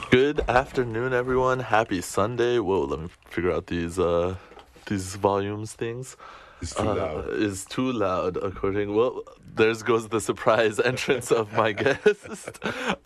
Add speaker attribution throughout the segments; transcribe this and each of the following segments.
Speaker 1: Good afternoon, everyone. Happy Sunday. Whoa, let me figure out these volumes things.
Speaker 2: It's too loud.
Speaker 1: Is too loud, according. Well, there's goes the surprise entrance of my guest.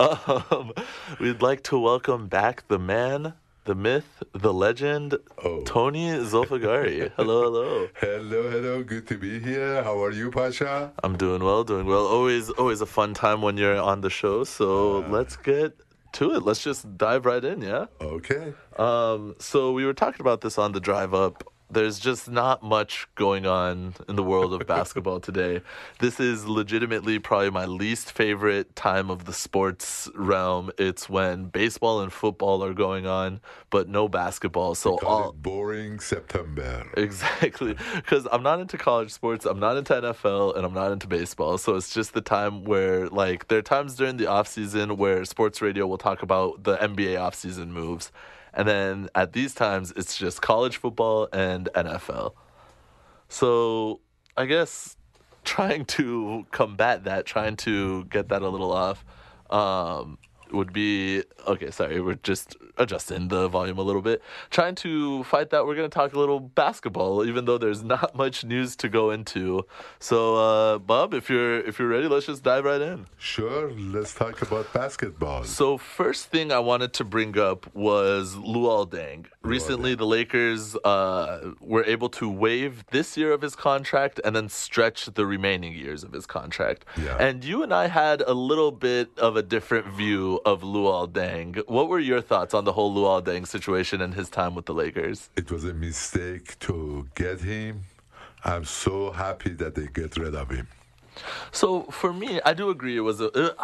Speaker 1: We'd like to welcome back the man, the myth, the legend, Tony Zolfagari. Hello.
Speaker 2: Hello. Good to be here. How are you, Pasha?
Speaker 1: I'm doing well. Always a fun time when you're on the show. So let's get to it. Let's just dive right in, yeah?
Speaker 2: Okay.
Speaker 1: So we were talking about this on the drive up. There's just not much going on in the world of basketball today. This is legitimately probably my least favorite time of the sports realm. It's when baseball and football are going on, but no basketball. So
Speaker 2: Call it boring September.
Speaker 1: Exactly, because I'm not into college sports, I'm not into NFL, and I'm not into baseball. So it's just the time where, like, there are times during the off season where sports radio will talk about the NBA off season moves. And then at these times, it's just college football and NFL. So I guess trying to combat that, trying to get that a little off, would be... Okay, sorry, we're just adjusting the volume a little bit. Trying to fight that, we're going to talk a little basketball, even though there's not much news to go into. So, Bob, if you're ready, let's just dive right in.
Speaker 2: Sure, let's talk about basketball.
Speaker 1: So first thing I wanted to bring up was Luol Deng. Recently, the Lakers were able to waive this year of his contract and then stretch the remaining years of his contract.
Speaker 2: Yeah.
Speaker 1: And you and I had a little bit of a different view of Luol Deng. What were your thoughts on the whole Luol Deng situation and his time with the Lakers?
Speaker 2: It was a mistake to get him. I'm so happy that they get rid of him.
Speaker 1: So for me, I do agree it was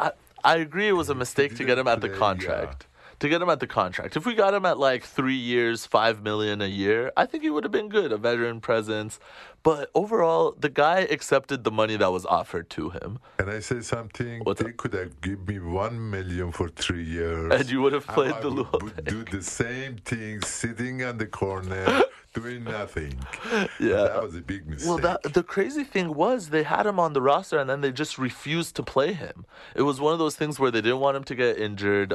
Speaker 1: I agree it was a mistake to get him at the contract. To get him at the contract. If we got him at like 3 years, $5 million a year, I think he would have been good, a veteran presence. But overall, the guy accepted the money that was offered to him.
Speaker 2: Can I say something? They could have given me $1 million for 3 years.
Speaker 1: And you would have played the
Speaker 2: Luol Deng. Do the same thing, sitting on the corner, doing nothing.
Speaker 1: Yeah,
Speaker 2: that was a big mistake.
Speaker 1: Well, the crazy thing was they had him on the roster and then they just refused to play him. It was one of those things where they didn't want him to get injured.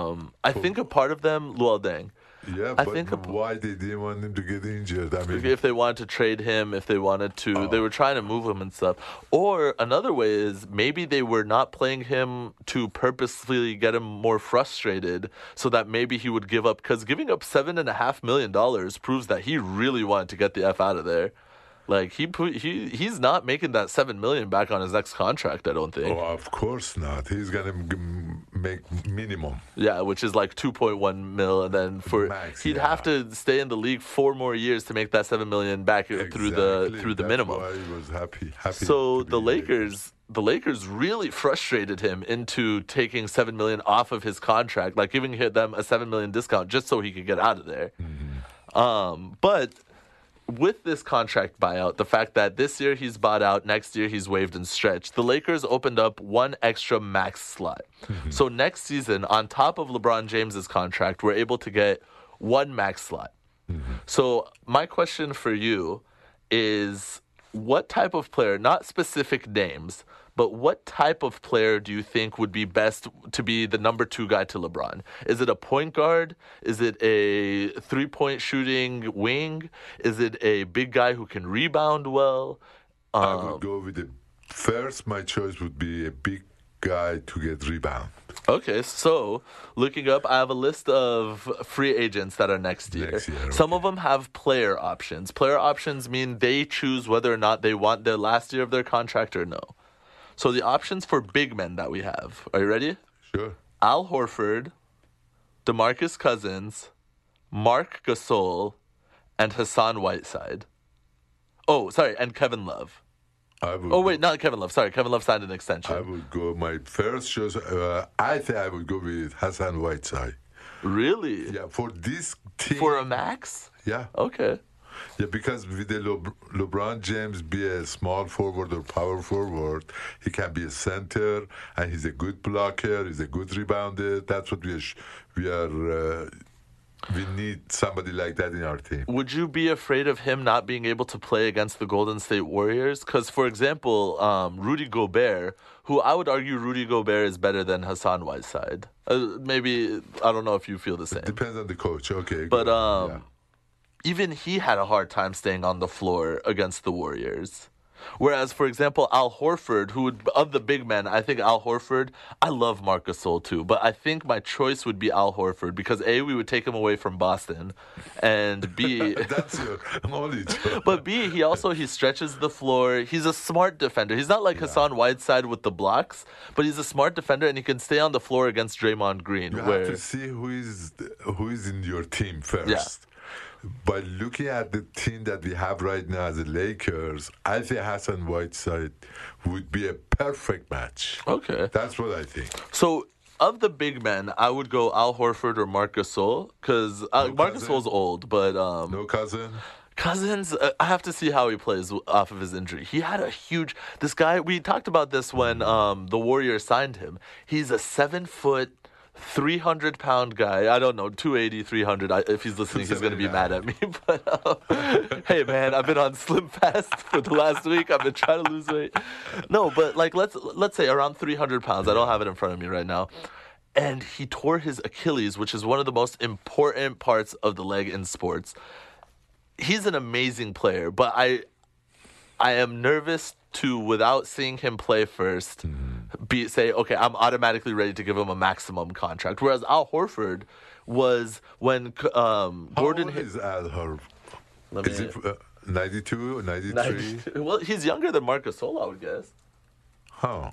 Speaker 1: I think a part of them, Luol Deng.
Speaker 2: Yeah, but why they didn't want him to get injured? I mean,
Speaker 1: if they wanted to trade him, if they wanted to, they were trying to move him and stuff. Or another way is maybe they were not playing him to purposely get him more frustrated so that maybe he would give up. Because giving up $7.5 million proves that he really wanted to get the F out of there. Like, he's not making that $7 million back on his next contract, I don't think.
Speaker 2: Oh, of course not. He's gonna make minimum.
Speaker 1: Yeah, which is like 2.1 mil, and then he'd have to stay in the league 4 more years to make that $7 million back through the minimum.
Speaker 2: That's why he was happy.
Speaker 1: So the Lakers really frustrated him into taking $7 million off of his contract, like giving them a $7 million discount just so he could get out of there.
Speaker 2: Mm-hmm.
Speaker 1: But with this contract buyout, the fact that this year he's bought out, next year he's waived and stretched, the Lakers opened up one extra max slot. Mm-hmm. So next season, on top of LeBron James's contract, we're able to get one max slot. Mm-hmm. So my question for you is, what type of player, not specific names, but what type of player do you think would be best to be the number 2 guy to LeBron? Is it a point guard? Is it a 3-point shooting wing? Is it a big guy who can rebound well?
Speaker 2: I would go with my choice would be a big guy to get rebound.
Speaker 1: Okay, so looking up, I have a list of free agents that are next year. Some of them have player options. Player options mean they choose whether or not they want their last year of their contract or no. So the options for big men that we have. Are you ready?
Speaker 2: Sure.
Speaker 1: Al Horford, DeMarcus Cousins, Marc Gasol, and Hassan Whiteside. Oh, sorry, and Kevin Love. Not Kevin Love. Sorry, Kevin Love signed an extension.
Speaker 2: I would go, my first choice, I think I would go with Hassan Whiteside.
Speaker 1: Really?
Speaker 2: Yeah, for this team.
Speaker 1: For a max?
Speaker 2: Yeah.
Speaker 1: Okay.
Speaker 2: Yeah, because with the LeBron James be a small forward or power forward, he can be a center, and he's a good blocker, he's a good rebounder. That's what we are We need somebody like that in our team.
Speaker 1: Would you be afraid of him not being able to play against the Golden State Warriors? Because, for example, Rudy Gobert, who I would argue Rudy Gobert is better than Hassan Whiteside. Maybe, I don't know if you feel the same.
Speaker 2: Depends on the coach. Okay.
Speaker 1: But
Speaker 2: yeah.
Speaker 1: even he had a hard time staying on the floor against the Warriors. Whereas, for example, Al Horford, of the big men, I think Al Horford, I love Marc Gasol too, but I think my choice would be Al Horford because A, we would take him away from Boston, and B,
Speaker 2: That's your knowledge.
Speaker 1: but B, he stretches the floor. He's a smart defender. He's not like Hassan Whiteside with the blocks, but he's a smart defender and he can stay on the floor against Draymond Green.
Speaker 2: You have to see who is in your team first.
Speaker 1: Yeah.
Speaker 2: By looking at the team that we have right now as the Lakers, I think Hassan Whiteside would be a perfect match.
Speaker 1: Okay.
Speaker 2: That's what I think.
Speaker 1: So, of the big men, I would go Al Horford or Marc Gasol, because Marc Gasol's old, but...
Speaker 2: no cousin?
Speaker 1: Cousins, I have to see how he plays off of his injury. He had a huge... This guy, we talked about this when the Warriors signed him. He's a 7-foot... 300-pound guy. I don't know, 280, 300. If he's listening, he's going to be mad at me. But hey, man, I've been on Slim Fast for the last week. I've been trying to lose weight. No, but like let's say around 300 pounds. I don't have it in front of me right now. And he tore his Achilles, which is one of the most important parts of the leg in sports. He's an amazing player, but I am nervous to, without seeing him play first, say, okay, I'm automatically ready to give him a maximum contract. Whereas Al Horford was when Gordon...
Speaker 2: How old is Al Horford? Is it 92 or 93?
Speaker 1: Well, he's younger than Marc Gasol, I would guess.
Speaker 2: Huh.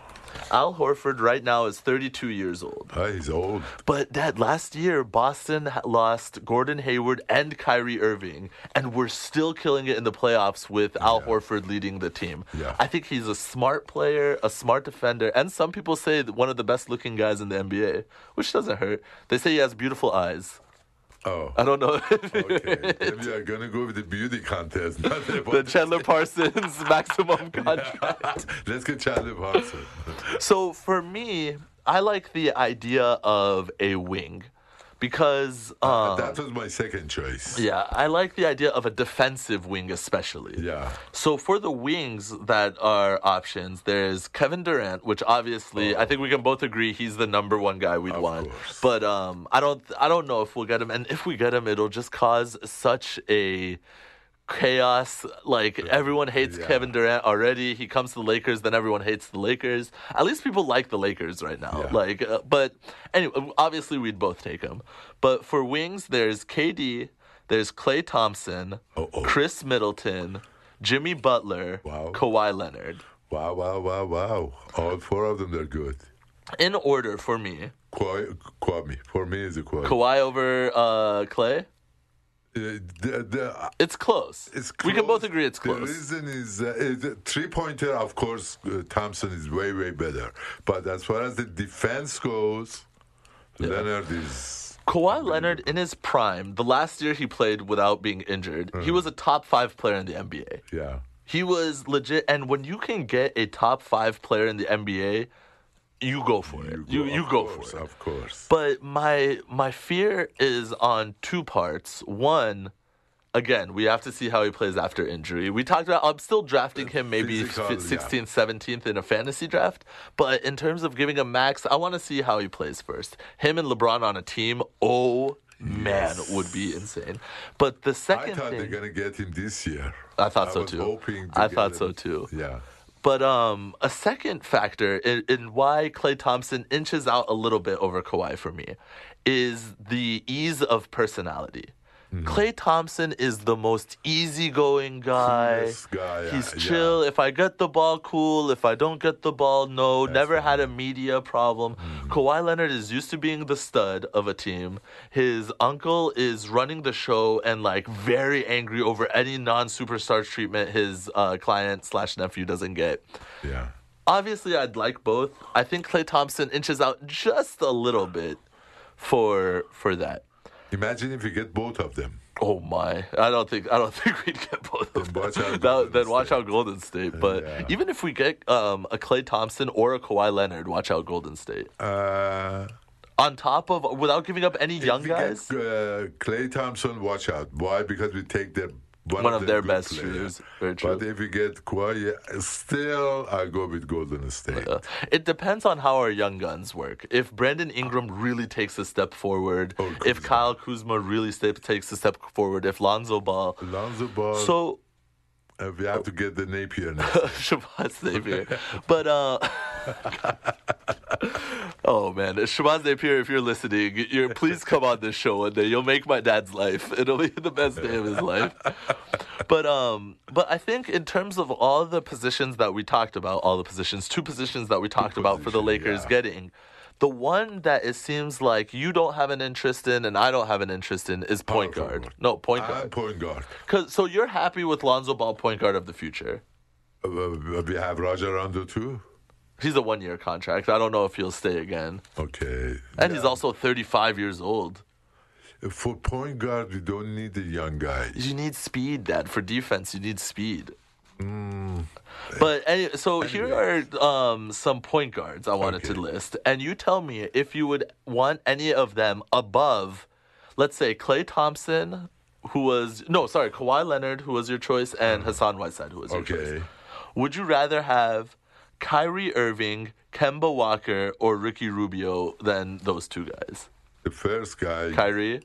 Speaker 1: Al Horford right now is 32 years old.
Speaker 2: He's old.
Speaker 1: But, Dad, last year, Boston lost Gordon Hayward and Kyrie Irving, and we're still killing it in the playoffs with Al Horford leading the team.
Speaker 2: Yeah.
Speaker 1: I think he's a smart player, a smart defender, and some people say that one of the best-looking guys in the NBA, which doesn't hurt. They say he has beautiful eyes.
Speaker 2: Oh.
Speaker 1: I don't know.
Speaker 2: Okay. Maybe you're going to go with the beauty contest. Not
Speaker 1: The Chandler Parsons maximum contract.
Speaker 2: Let's get Chandler Parsons.
Speaker 1: So for me, I like the idea of a wing because...
Speaker 2: that was my second choice.
Speaker 1: Yeah, I like the idea of a defensive wing especially.
Speaker 2: Yeah.
Speaker 1: So for the wings that are options, there's Kevin Durant, which obviously I think we can both agree he's the number one guy we'd want.
Speaker 2: Course.
Speaker 1: But I don't know if we'll get him, and if we get him, it'll just cause such a chaos. Like everyone hates Kevin Durant already. He comes to the Lakers, then everyone hates the Lakers. At least people like the Lakers right now.
Speaker 2: Yeah.
Speaker 1: But anyway, obviously we'd both take him. But for wings, there's KD, there's Klay Thompson, Chris Middleton, Jimmy Butler, Kawhi Leonard.
Speaker 2: Wow. All four of them, they're good.
Speaker 1: In order for me.
Speaker 2: Kwame. For me, is a Kwame.
Speaker 1: Kawhi over Klay? It's close. We can both agree it's close.
Speaker 2: The reason is three-pointer, of course, Thompson is way, way better. But as far as the defense goes, Leonard is...
Speaker 1: Kawhi Leonard, in his prime, the last year he played without being injured, he was a top 5 player in the NBA.
Speaker 2: Yeah.
Speaker 1: He was legit. And when you can get a top 5 player in the NBA... You go for it. You go for it.
Speaker 2: Of course.
Speaker 1: But my fear is on two parts. One, again, we have to see how he plays after injury. We talked about I'm still drafting him maybe 16th, 17th in a fantasy draft. But in terms of giving him max, I want to see how he plays first. Him and LeBron on a team, man, would be insane. But the second
Speaker 2: I thought
Speaker 1: thing...
Speaker 2: they're going to get him this year.
Speaker 1: I thought so too. I thought so too.
Speaker 2: Yeah.
Speaker 1: But a second factor in why Klay Thompson inches out a little bit over Kawhi for me is the ease of personality. Klay Thompson is the most easygoing guy. He's chill. If I get the ball, cool. If I don't get the ball, no. Never had a media problem. Kawhi Leonard is used to being the stud of a team. His uncle is running the show and like very angry over any non-superstar treatment his client/nephew doesn't get.
Speaker 2: Yeah.
Speaker 1: Obviously, I'd like both. I think Klay Thompson inches out just a little bit for that.
Speaker 2: Imagine if you get both of them.
Speaker 1: Oh my! I don't think we'd get both of them. Then watch out Golden State. But even if we get a Klay Thompson or a Kawhi Leonard, watch out Golden State. On top of, without giving up any young
Speaker 2: If we
Speaker 1: guys?
Speaker 2: get Clay Thompson, watch out. Why? Because we take
Speaker 1: One of their
Speaker 2: good
Speaker 1: best
Speaker 2: players.
Speaker 1: shooters. Very true.
Speaker 2: But if we get Kawhi, still I go with Golden State.
Speaker 1: It depends on how our young guns work. If Brandon Ingram really takes a step forward, if Kyle Kuzma really takes a step forward, if Lonzo Ball. So
Speaker 2: we have to get the Napier next.
Speaker 1: Shabazz Napier. But, oh man, Shabazz Napier, if you're listening, please come on this show one day. You'll make my dad's life. It'll be the best day of his life. But I think in terms of all the positions that we talked about, two positions that we talked about for the Lakers getting, the one that it seems like you don't have an interest in and I don't have an interest in is point guard. No, point guard.
Speaker 2: Point guard.
Speaker 1: So you're happy with Lonzo Ball, point guard of the future?
Speaker 2: We have Rajon Rondo too.
Speaker 1: He's a 1-year contract. I don't know if he'll stay again.
Speaker 2: Okay.
Speaker 1: And he's also 35 years old.
Speaker 2: For point guard, we don't need the young guys.
Speaker 1: You need speed, Dad. For defense, you need speed. But here are some point guards I wanted to list. And you tell me if you would want any of them above, let's say, Klay Thompson, Kawhi Leonard, who was your choice, and Hassan Whiteside, who was your choice. Would you rather have Kyrie Irving, Kemba Walker, or Ricky Rubio than those two guys?
Speaker 2: The first guy,
Speaker 1: Kyrie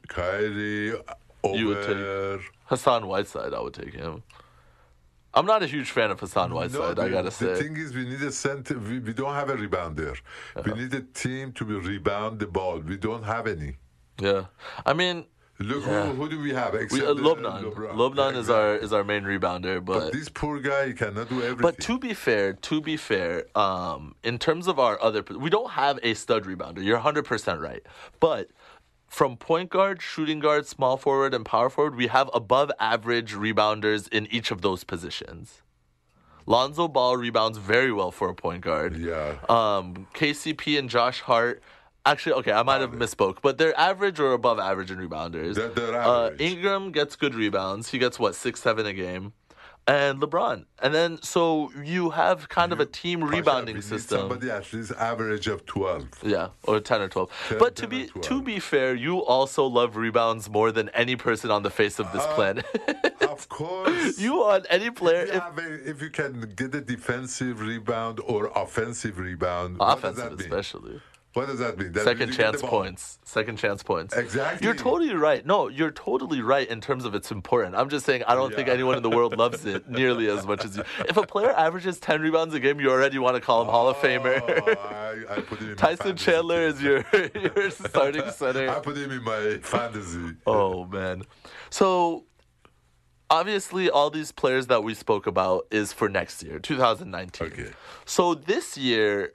Speaker 2: over
Speaker 1: Hassan Whiteside. I would take him. I'm not a huge fan of Hassan Whiteside, I gotta say.
Speaker 2: The thing is, we need a center. We don't have a rebounder. We need a team to rebound the ball. We don't have any.
Speaker 1: Yeah, I mean,
Speaker 2: look who do we have? Except
Speaker 1: Lobnan. Lobnan is our main rebounder, but
Speaker 2: this poor guy cannot do everything.
Speaker 1: But to be fair, in terms of our other, we don't have a stud rebounder. You're 100% right, but from point guard, shooting guard, small forward, and power forward, we have above average rebounders in each of those positions. Lonzo Ball rebounds very well for a point guard.
Speaker 2: Yeah.
Speaker 1: KCP and Josh Hart. Actually, okay, I might have misspoke, but they're average or above average in rebounders.
Speaker 2: They're average.
Speaker 1: Ingram gets good rebounds. He gets, 6, 7 a game. And LeBron. And then, so you have kind of a team rebounding system.
Speaker 2: Somebody at least average of 12.
Speaker 1: Yeah, or 10 or 12. But to be fair, you also love rebounds more than any person on the face of this planet.
Speaker 2: Of course.
Speaker 1: You want any player.
Speaker 2: If you can get a defensive rebound or offensive rebound.
Speaker 1: Offensive especially.
Speaker 2: What does that mean?
Speaker 1: Second chance points.
Speaker 2: Exactly.
Speaker 1: You're totally right. No, you're totally right in terms of it's important. I'm just saying I don't think anyone in the world loves it nearly as much as you. If a player averages 10 rebounds a game, you already want to call him Hall of Famer.
Speaker 2: I put him in
Speaker 1: Tyson Chandler is your starting center.
Speaker 2: I put him in my fantasy.
Speaker 1: Oh, man. So, obviously, all these players that we spoke about is for next year, 2019.
Speaker 2: Okay.
Speaker 1: So, this year...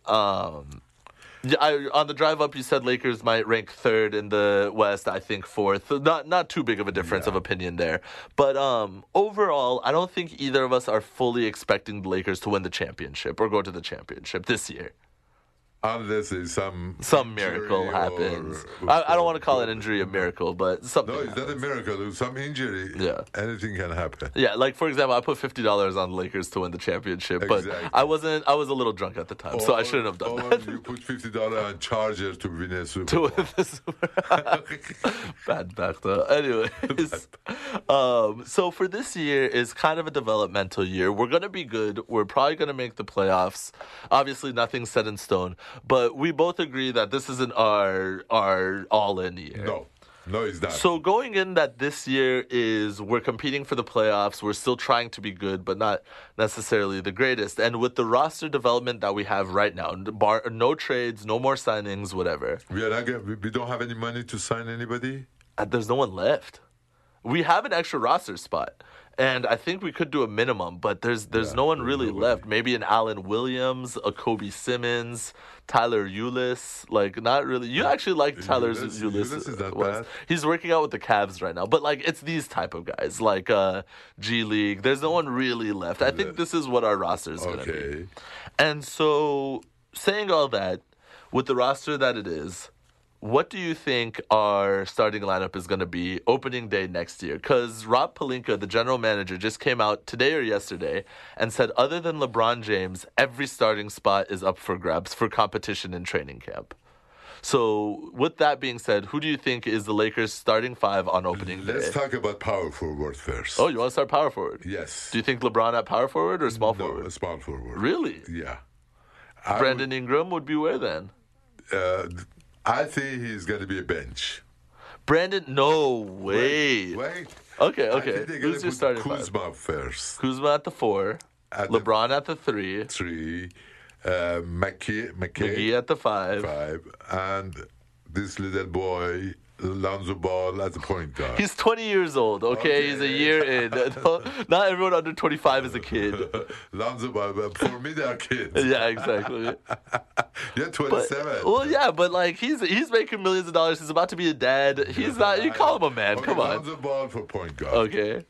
Speaker 1: on the drive up, you said Lakers might rank third in the West. I think fourth. Not too big of a difference of opinion there. But overall, I don't think either of us are fully expecting the Lakers to win the championship or go to the championship this year.
Speaker 2: Unless there's some
Speaker 1: miracle happens. I don't want to call an injury a miracle, but something.
Speaker 2: No, it's not a miracle. There's some injury.
Speaker 1: Yeah.
Speaker 2: Anything can happen.
Speaker 1: Yeah, like for example, I put $50 on the Lakers to win the championship, but I was a little drunk at the time, so I shouldn't have done that.
Speaker 2: You put $50 on Chargers to win a Super Bowl.
Speaker 1: Bad back though. Anyways, so for this year is kind of a developmental year. We're gonna be good. We're probably gonna make the playoffs. Obviously, nothing's set in stone. But we both agree that this isn't our all-in year.
Speaker 2: No, it's not.
Speaker 1: So going in that this year we're competing for the playoffs. We're still trying to be good, but not necessarily the greatest. And with the roster development that we have right now, no trades, no more signings, whatever.
Speaker 2: We don't have any money to sign anybody?
Speaker 1: There's no one left. We have an extra roster spot. And I think we could do a minimum, but there's no one really left. Maybe an Allen Williams, a Kobe Simmons, Tyler Ulis. Like, not really. You actually like Tyler Ulis.
Speaker 2: Ulis is not bad.
Speaker 1: He's working out with the Cavs right now. But, like, it's these type of guys, like G League. There's no one really left. I think this is what our roster is going to be. And so, saying all that, with the roster that it is, what do you think our starting lineup is going to be opening day next year? Because Rob Pelinka, the general manager, just came out today or yesterday and said other than LeBron James, every starting spot is up for grabs for competition in training camp. So with that being said, who do you think is the Lakers starting five on opening
Speaker 2: Let's
Speaker 1: day?
Speaker 2: talk about power forward first.
Speaker 1: Oh, you want to start power forward?
Speaker 2: Yes.
Speaker 1: Do you think LeBron at power forward or small
Speaker 2: No,
Speaker 1: forward?
Speaker 2: small forward.
Speaker 1: Really?
Speaker 2: Yeah.
Speaker 1: Brandon Ingram would be where then?
Speaker 2: I think he's going to be a bench.
Speaker 1: Brandon, no way.
Speaker 2: Wait.
Speaker 1: Okay,
Speaker 2: I
Speaker 1: okay.
Speaker 2: think they're
Speaker 1: Who's your
Speaker 2: going to
Speaker 1: starting
Speaker 2: put
Speaker 1: five?
Speaker 2: Kuzma first.
Speaker 1: Kuzma at the 4,
Speaker 2: At the
Speaker 1: LeBron at the 3,
Speaker 2: 3,
Speaker 1: McGee
Speaker 2: McKay
Speaker 1: at the 5.
Speaker 2: 5, and this little boy, Lonzo Ball, as a point guard.
Speaker 1: He's 20 years old, okay? He's a year in. Not everyone under 25 is a kid.
Speaker 2: Lonzo Ball, but for me, they are kids.
Speaker 1: Yeah, exactly.
Speaker 2: You're 27.
Speaker 1: Well, yeah, but like he's making millions of dollars. He's about to be a dad. He's not. You call him a man.
Speaker 2: Okay,
Speaker 1: Come on.
Speaker 2: Lonzo Ball for point guard.
Speaker 1: Okay.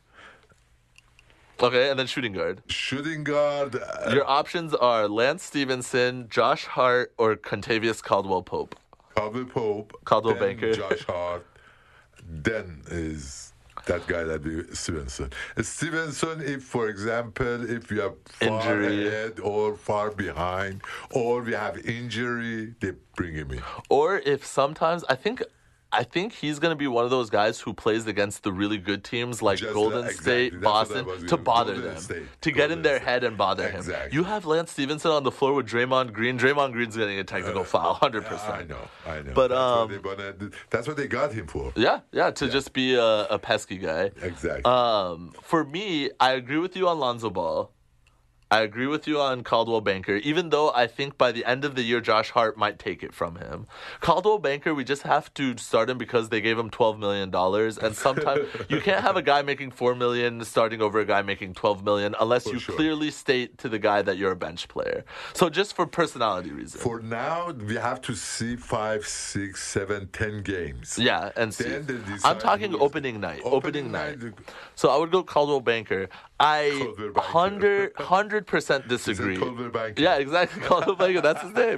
Speaker 1: Okay, and then shooting guard.
Speaker 2: Shooting guard.
Speaker 1: Your options are Lance Stevenson, Josh Hart, or Contavious Caldwell-Pope.
Speaker 2: Caldwell Pope.
Speaker 1: Caldwell
Speaker 2: then
Speaker 1: Banker.
Speaker 2: Josh Hart. Then is that guy that be Stevenson. Stevenson, if for example, if you are far
Speaker 1: Injury.
Speaker 2: ahead or far behind, or we have injury, they bring him in.
Speaker 1: Or if sometimes I think he's going to be one of those guys who plays against the really good teams like
Speaker 2: Just
Speaker 1: Golden
Speaker 2: that-
Speaker 1: State,
Speaker 2: exactly. That's what I
Speaker 1: Boston,
Speaker 2: was
Speaker 1: to
Speaker 2: gonna-
Speaker 1: bother
Speaker 2: Golden
Speaker 1: them,
Speaker 2: State.
Speaker 1: to get in
Speaker 2: Golden
Speaker 1: their
Speaker 2: State.
Speaker 1: head and bother him.
Speaker 2: Exactly.
Speaker 1: You have Lance Stevenson on the floor with Draymond Green. Draymond Green's getting a technical foul, 100%.
Speaker 2: I know.
Speaker 1: But,
Speaker 2: that's what they got him for.
Speaker 1: Yeah, to just be a pesky guy.
Speaker 2: Exactly.
Speaker 1: For me, I agree with you on Lonzo Ball. I agree with you on Caldwell Banker, even though I think by the end of the year, Josh Hart might take it from him. Caldwell Banker, we just have to start him because they gave him $12 million. And sometimes you can't have a guy making $4 million starting over a guy making $12 million unless you
Speaker 2: sure.
Speaker 1: clearly state to the guy that you're a bench player. So just for personality reasons.
Speaker 2: For now, we have to see 5, 6, 7, 10 games.
Speaker 1: Yeah, and see.
Speaker 2: Then they decide
Speaker 1: I'm talking
Speaker 2: who is-
Speaker 1: opening night. Opening night.
Speaker 2: night.
Speaker 1: So I would go Caldwell Banker. I
Speaker 2: Caldwell Banker.
Speaker 1: 100% disagree.
Speaker 2: Caldwell Banker.
Speaker 1: Yeah, exactly. Caldwell Banker. That's his name.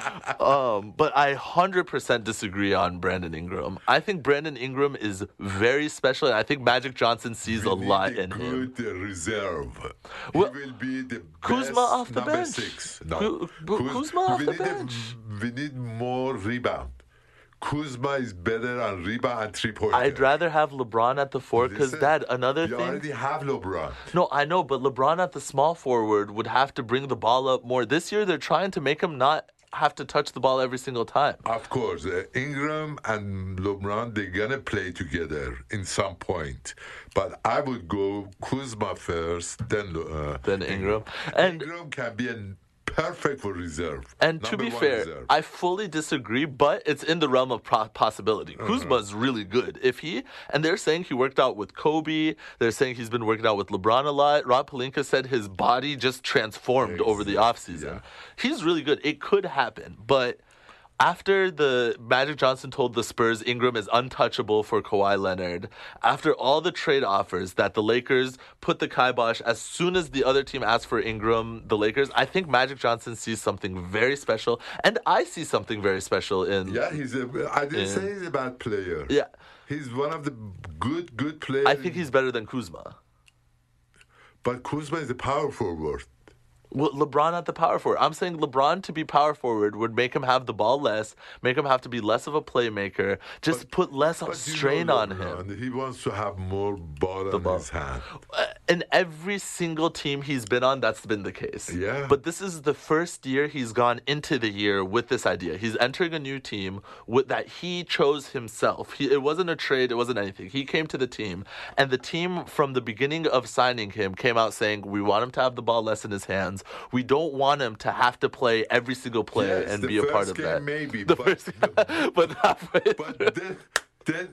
Speaker 1: But I 100% disagree on Brandon Ingram. I think Brandon Ingram is very special, and I think Magic Johnson sees a
Speaker 2: We
Speaker 1: lot
Speaker 2: need a
Speaker 1: in him.
Speaker 2: good reserve.
Speaker 1: Well,
Speaker 2: he will be the
Speaker 1: Kuzma
Speaker 2: best
Speaker 1: off the
Speaker 2: number
Speaker 1: bench.
Speaker 2: 6.
Speaker 1: Kuzma off
Speaker 2: we
Speaker 1: the
Speaker 2: need
Speaker 1: bench.
Speaker 2: We need more rebound. Kuzma is better on rebound and three-pointer.
Speaker 1: I'd rather have LeBron at the 4 because,
Speaker 2: Listen,
Speaker 1: Dad, another
Speaker 2: you
Speaker 1: thing.
Speaker 2: already have LeBron.
Speaker 1: No, I know, but LeBron at the small forward would have to bring the ball up more. This year, they're trying to make him not have to touch the ball every single time.
Speaker 2: Of course, Ingram and LeBron, they're going to play together in some point. But I would go Kuzma first, then
Speaker 1: Ingram. And
Speaker 2: Ingram can be perfect for reserve.
Speaker 1: And to
Speaker 2: Number
Speaker 1: be
Speaker 2: one
Speaker 1: fair,
Speaker 2: reserve.
Speaker 1: I fully disagree, but it's in the realm of possibility. Kuzma is really good. And they're saying he worked out with Kobe. They're saying he's been working out with LeBron a lot. Rob Pelinka said his body just transformed over the offseason.
Speaker 2: Yeah.
Speaker 1: He's really good. It could happen, but after the Magic Johnson told the Spurs Ingram is untouchable for Kawhi Leonard, after all the trade offers that the Lakers put the kibosh as soon as the other team asked for Ingram, the Lakers, I think Magic Johnson sees something very special, and I see something very special in.
Speaker 2: Yeah, I didn't say he's a bad player.
Speaker 1: Yeah.
Speaker 2: He's one of the good players.
Speaker 1: I think he's better than Kuzma.
Speaker 2: But Kuzma is a power forward.
Speaker 1: Well, LeBron at the power forward. I'm saying LeBron to be power forward would make him have the ball less, make him have to be less of a playmaker, just put less
Speaker 2: But you
Speaker 1: strain
Speaker 2: know
Speaker 1: on
Speaker 2: LeBron,
Speaker 1: him.
Speaker 2: He wants to have more ball on his hand.
Speaker 1: In every single team he's been on, that's been the case.
Speaker 2: Yeah.
Speaker 1: But this is the first year he's gone into the year with this idea. He's entering a new team that he chose himself. It wasn't a trade. It wasn't anything. He came to the team. And the team, from the beginning of signing him, came out saying, we want him to have the ball less in his hands. We don't want him to have to play every single player and be a part of that.
Speaker 2: Maybe,
Speaker 1: The
Speaker 2: but,
Speaker 1: first but halfway
Speaker 2: but then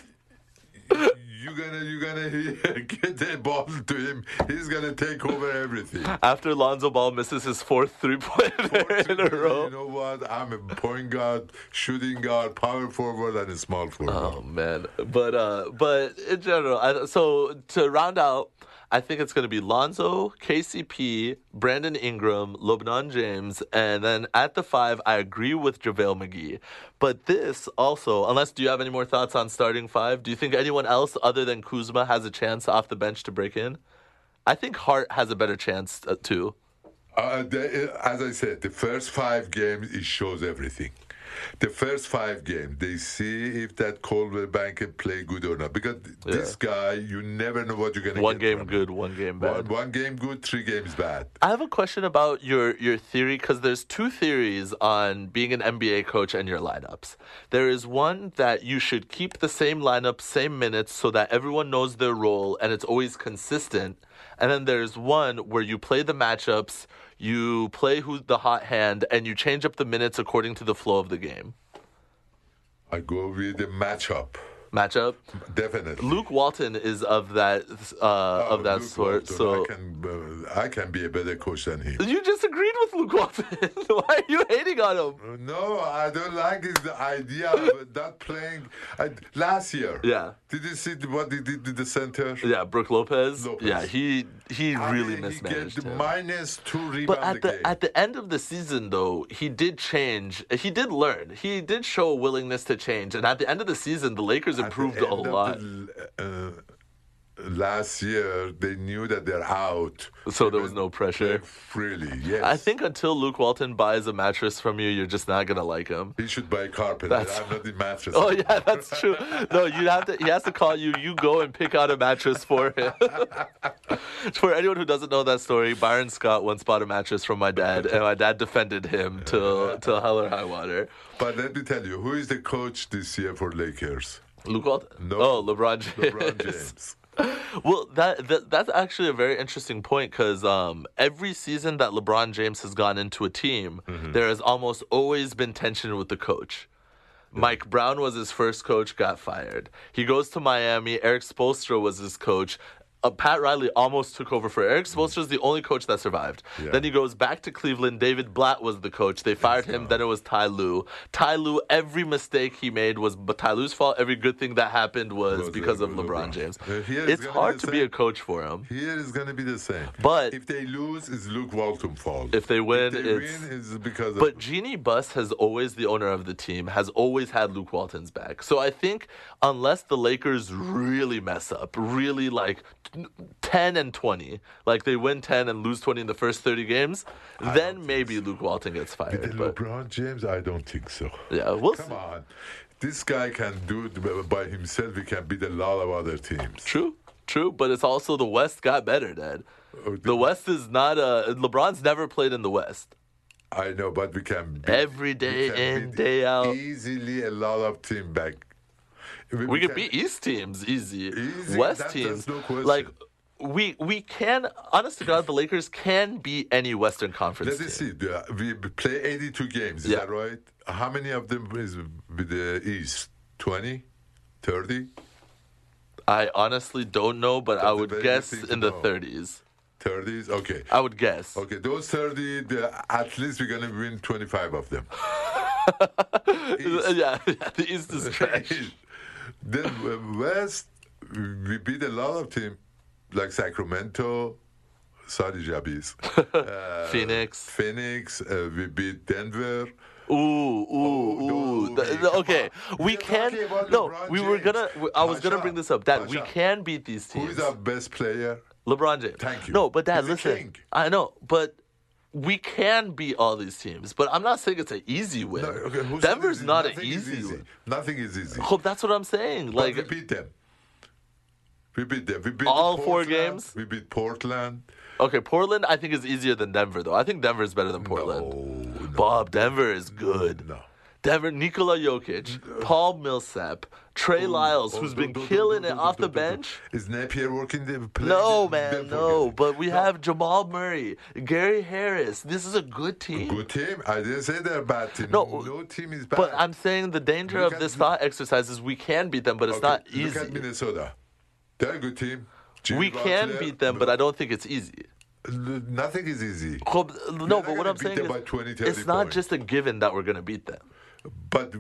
Speaker 2: you're gonna get the ball to him. He's gonna take over everything.
Speaker 1: after Lonzo Ball misses his fourth three-pointer in a row.
Speaker 2: You know what? I'm a point guard, shooting guard, power forward, and a small forward.
Speaker 1: Oh man, but in general, so to round out, I think it's going to be Lonzo, KCP, Brandon Ingram, LeBron James, and then at the 5, I agree with JaVale McGee. But this also, do you have any more thoughts on starting 5? Do you think anyone else other than Kuzma has a chance off the bench to break in? I think Hart has a better chance too.
Speaker 2: As I said, the first 5 games, it shows everything. the first 5 games, they see if that Caldwell Bank can play good or not. Because this guy, you never know what you're going to get.
Speaker 1: One game
Speaker 2: from
Speaker 1: good,
Speaker 2: him.
Speaker 1: one game bad.
Speaker 2: One game good, 3 games bad.
Speaker 1: I have a question about your theory, because there's 2 theories on being an NBA coach and your lineups. There is one that you should keep the same lineup, same minutes, so that everyone knows their role and it's always consistent. And then there's one where you play the matchups, you play who's the hot hand, and you change up the minutes according to the flow of the game.
Speaker 2: I go with the matchup.
Speaker 1: Matchup?
Speaker 2: Definitely.
Speaker 1: Luke Walton is of that
Speaker 2: Luke
Speaker 1: sort.
Speaker 2: Walton,
Speaker 1: So
Speaker 2: I can be a better coach than him.
Speaker 1: you just agreed with Luke Walton. Why are you hating on him?
Speaker 2: No, I don't like his idea of not playing. Last year,
Speaker 1: Yeah.
Speaker 2: did you see what he did to the center?
Speaker 1: Yeah, Brooke Lopez.
Speaker 2: Lopez.
Speaker 1: Yeah, he really
Speaker 2: He
Speaker 1: mismanaged
Speaker 2: get
Speaker 1: him.
Speaker 2: -2 rebound
Speaker 1: But
Speaker 2: a game.
Speaker 1: at the end of the season, though, he did change. He did learn. He did show a willingness to change. And at the end of the season, the Lakers improved a lot.
Speaker 2: Last year, they knew that they're out.
Speaker 1: So there was no pressure.
Speaker 2: Freely, yes.
Speaker 1: I think until Luke Walton buys a mattress from you, you're just not gonna like him.
Speaker 2: he should buy a carpet.
Speaker 1: That's-
Speaker 2: I'm not the mattress.
Speaker 1: Oh yeah, that's true. No, you have to. He has to call you. You go and pick out a mattress for him. For anyone who doesn't know that story, Byron Scott once bought a mattress from my dad, and my dad defended him till hell or high water.
Speaker 2: But let me tell you, who is the coach this year for Lakers?
Speaker 1: Luke Walton?
Speaker 2: No.
Speaker 1: Oh, LeBron James.
Speaker 2: LeBron James.
Speaker 1: Well, that's actually a very interesting point, because every season that LeBron James has gone into a team, there has almost always been tension with the coach. Mike Brown was his first coach, got fired. He goes to Miami. Eric Spoelstra was his coach. Pat Riley almost took over for Eric Spoelstra is the only coach that survived.
Speaker 2: Yeah.
Speaker 1: Then he goes back to Cleveland. David Blatt was the coach. They fired him. Then it was Ty Lue. Ty Lue, every mistake he made was Ty Lue's fault. Every good thing that happened was because of LeBron James.
Speaker 2: Here
Speaker 1: It's
Speaker 2: gonna
Speaker 1: hard
Speaker 2: the
Speaker 1: to be
Speaker 2: same.
Speaker 1: a coach for him.
Speaker 2: Here is going to be the same.
Speaker 1: But
Speaker 2: if they lose, it's Luke Walton's fault.
Speaker 1: if they win,
Speaker 2: If they
Speaker 1: it's...
Speaker 2: win, it's because
Speaker 1: But
Speaker 2: of...
Speaker 1: Jeannie Buss has always, the owner of the team, has always had Luke Walton's back. So I think unless the Lakers really mess up, really like 10 and 20, like they win 10 and lose 20 in the first 30 games, then maybe Luke Walton gets
Speaker 2: With
Speaker 1: fired. But
Speaker 2: LeBron James, I don't think so.
Speaker 1: yeah, we'll see.
Speaker 2: Come on. This guy can do it by himself. He can beat a lot of other teams.
Speaker 1: True, but it's also the West got better, Dad.
Speaker 2: Oh,
Speaker 1: The West is not LeBron's never played in the West.
Speaker 2: I know, but we can beat,
Speaker 1: Every day
Speaker 2: we can
Speaker 1: in,
Speaker 2: beat
Speaker 1: day out.
Speaker 2: easily a lot of team back.
Speaker 1: We can beat East teams easy.
Speaker 2: Easy,
Speaker 1: West
Speaker 2: that's
Speaker 1: teams,
Speaker 2: no question.
Speaker 1: like we can. Honest to God, the Lakers can beat any Western Conference
Speaker 2: Let us
Speaker 1: team.
Speaker 2: see. We play 82 games. Is
Speaker 1: Yeah.
Speaker 2: that right? How many of them is with the East? 20? 30?
Speaker 1: I honestly don't know, but I
Speaker 2: a
Speaker 1: would
Speaker 2: very
Speaker 1: guess
Speaker 2: good thing to
Speaker 1: in the
Speaker 2: know.
Speaker 1: 30s.
Speaker 2: 30s? Okay.
Speaker 1: I would guess.
Speaker 2: Okay, those 30, at least we're going to win 25 of them.
Speaker 1: Yeah, the East is trash.
Speaker 2: Then West, we beat a lot of teams like Sacramento, Saudi Jabis,
Speaker 1: Phoenix.
Speaker 2: we beat Denver.
Speaker 1: Ooh.
Speaker 2: hey, come
Speaker 1: Okay,
Speaker 2: on.
Speaker 1: we
Speaker 2: We're
Speaker 1: can.
Speaker 2: talking about
Speaker 1: No,
Speaker 2: LeBron
Speaker 1: we were
Speaker 2: James.
Speaker 1: gonna. I was gonna
Speaker 2: Pasha,
Speaker 1: bring this up. That we
Speaker 2: Pasha.
Speaker 1: can beat these
Speaker 2: Who
Speaker 1: teams.
Speaker 2: is our best player?
Speaker 1: LeBron James.
Speaker 2: Thank you.
Speaker 1: No, but Dad,
Speaker 2: He's a
Speaker 1: listen.
Speaker 2: king.
Speaker 1: I know, but we can beat all these teams. But I'm not saying it's an easy win.
Speaker 2: No, okay, who said
Speaker 1: Denver's
Speaker 2: it's
Speaker 1: not an
Speaker 2: nothing is
Speaker 1: easy win.
Speaker 2: Nothing is easy.
Speaker 1: Hope that's what I'm saying.
Speaker 2: But we
Speaker 1: Like
Speaker 2: beat them. We beat them. We beat
Speaker 1: All 4
Speaker 2: Portland.
Speaker 1: games?
Speaker 2: We beat Portland.
Speaker 1: okay, Portland I think is easier than Denver though. I think Denver's better than Portland.
Speaker 2: No.
Speaker 1: Bob, Denver is good.
Speaker 2: No.
Speaker 1: Denver, Nikola Jokic, Paul Millsap, Trey Lyles, who's been killing it off the bench.
Speaker 2: Is Napier working the play?
Speaker 1: No,
Speaker 2: Then
Speaker 1: man,
Speaker 2: forget
Speaker 1: no.
Speaker 2: it.
Speaker 1: But we have Jamal Murray, Gary Harris. This is a good team.
Speaker 2: Good team. I didn't say they're a bad team.
Speaker 1: No,
Speaker 2: team is bad.
Speaker 1: But I'm saying the danger
Speaker 2: Look
Speaker 1: of
Speaker 2: at
Speaker 1: this
Speaker 2: the-
Speaker 1: thought exercise is we can beat them, but it's not
Speaker 2: Look at
Speaker 1: easy.
Speaker 2: Minnesota. They're a good team. Jimmy
Speaker 1: We can
Speaker 2: Butler,
Speaker 1: beat them, but I don't think it's easy.
Speaker 2: Nothing is easy.
Speaker 1: No,
Speaker 2: not
Speaker 1: but what
Speaker 2: gonna
Speaker 1: I'm
Speaker 2: beat
Speaker 1: saying
Speaker 2: them
Speaker 1: is
Speaker 2: by 20, 30
Speaker 1: it's not
Speaker 2: points.
Speaker 1: just a given that we're going to beat them.
Speaker 2: But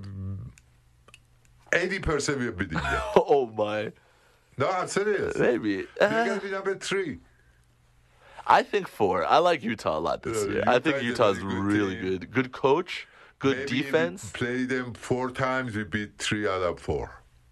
Speaker 2: 80% we're beating them.
Speaker 1: Oh, my.
Speaker 2: No, I'm serious.
Speaker 1: Maybe.
Speaker 2: They're going to be number 3.
Speaker 1: I think 4. I like Utah a lot this year. I think
Speaker 2: Utah
Speaker 1: Utah's
Speaker 2: is a very good
Speaker 1: really
Speaker 2: team.
Speaker 1: good. Good coach, good
Speaker 2: Maybe
Speaker 1: defense.
Speaker 2: We play them 4 times, we beat 3 out of 4.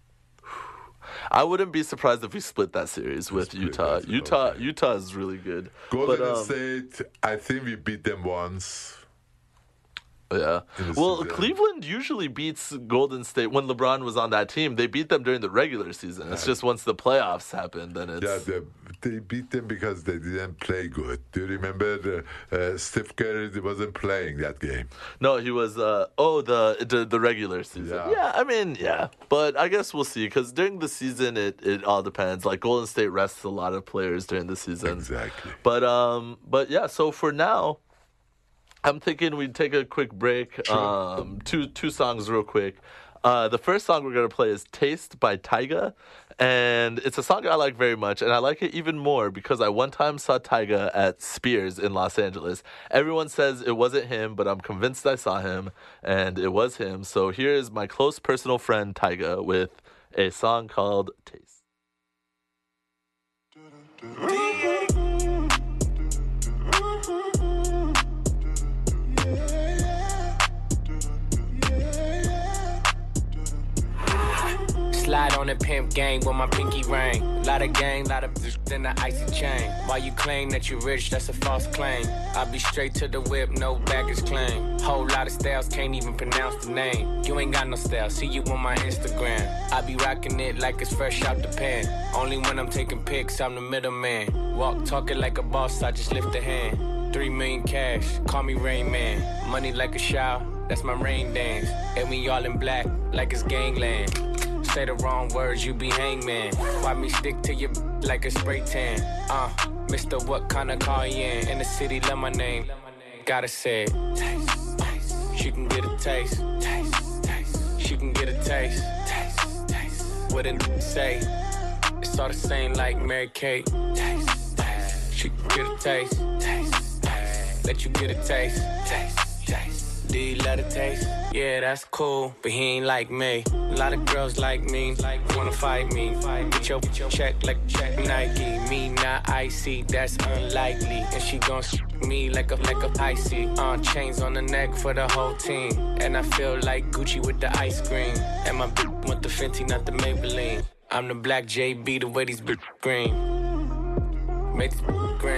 Speaker 1: I wouldn't be surprised if we split that series with
Speaker 2: Split
Speaker 1: Utah.
Speaker 2: that, okay.
Speaker 1: Utah is really good.
Speaker 2: Golden
Speaker 1: But,
Speaker 2: State, I think we beat them once.
Speaker 1: Yeah.
Speaker 2: in the
Speaker 1: Well,
Speaker 2: season.
Speaker 1: Cleveland usually beats Golden State when LeBron was on that team. They beat them during the regular season. It's just once the playoffs happen, then it's.
Speaker 2: Yeah, they beat them because they didn't play good. Do you remember Steph Curry wasn't playing that game?
Speaker 1: No, he was. The regular season.
Speaker 2: Yeah.
Speaker 1: I mean, yeah. But I guess we'll see because during the season, it all depends. Like Golden State rests a lot of players during the season.
Speaker 2: Exactly.
Speaker 1: But yeah. So for now, I'm thinking we'd take a quick break.
Speaker 2: Sure.
Speaker 1: Two songs real quick. The first song we're gonna play is "Taste" by Tyga, and it's a song I like very much, and I like it even more because I one time saw Tyga at Spears in Los Angeles. Everyone says it wasn't him, but I'm convinced I saw him, and it was him. So here is my close personal friend Tyga with a song called "Taste."
Speaker 3: Slide on the pimp gang with my pinky ring. Lot of gang, lot of in the icy chain. While you claim that you rich, that's a false claim. I be straight to the whip, no baggage claim. Whole lot of styles, can't even pronounce the name. You ain't got no style, see you on my Instagram. I be rocking it like it's fresh out the pan. Only when I'm taking pics, I'm the middleman. Walk talking like a boss, I just lift a hand. 3 million cash, call me Rain Man. Money like a shower, that's my rain dance. And we all in black, like it's gangland. Say the wrong words, you be hangman. Why me stick to your like a spray tan? Mister, what kind of car you in the city, love my name. Gotta say it. Taste, taste. She can get a taste. Taste, taste. She can get a taste. Taste, taste. What a say? It's all the same like Mary Kate. Taste, taste. She can get a taste. Taste, taste. Let you get a taste. Taste, taste. Do you let it taste? Yeah, that's cool, but he ain't like me. A lot of girls like me, wanna fight me. Get your check like check Nike. Me not icy, that's unlikely. And she gon' me like a icy. Chains on the neck for the whole team. And I feel like Gucci with the ice cream. And my bitch want the Fenty, not the Maybelline. I'm the black JB, the way these bitch green. Make this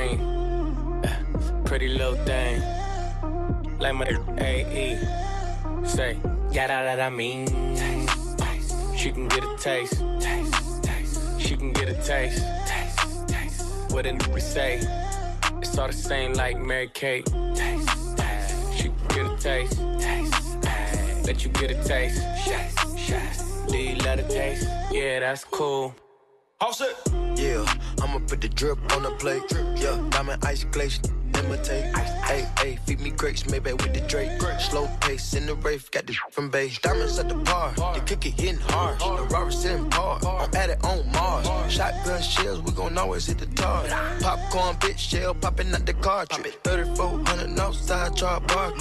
Speaker 3: green. Pretty little thing. Like my AE. Say, yada that I mean. Taste, taste. She can get a taste. Taste, taste. She can get a taste. Taste, taste. What a nigga say? It's all the same like Mary Kate. Taste, taste. She can get a taste. Taste, taste. Let you get a taste. Taste, taste. Do you let it taste? Yeah, that's cool.
Speaker 4: All set. Yeah, I'ma put the drip on the plate. Yeah, diamond ice glaze, imitate. Hey, hey, feed me grapes, maybe with the Drake. Slow pace in the rave, got this from base. Diamonds at the bar, the cookie hitting hard. The Robert sitting par, I'm at it on Mars. Shotgun shells, we gon' always hit the tar. Popcorn, bitch, shell popping out the cartridge. 3400 outside, char bar.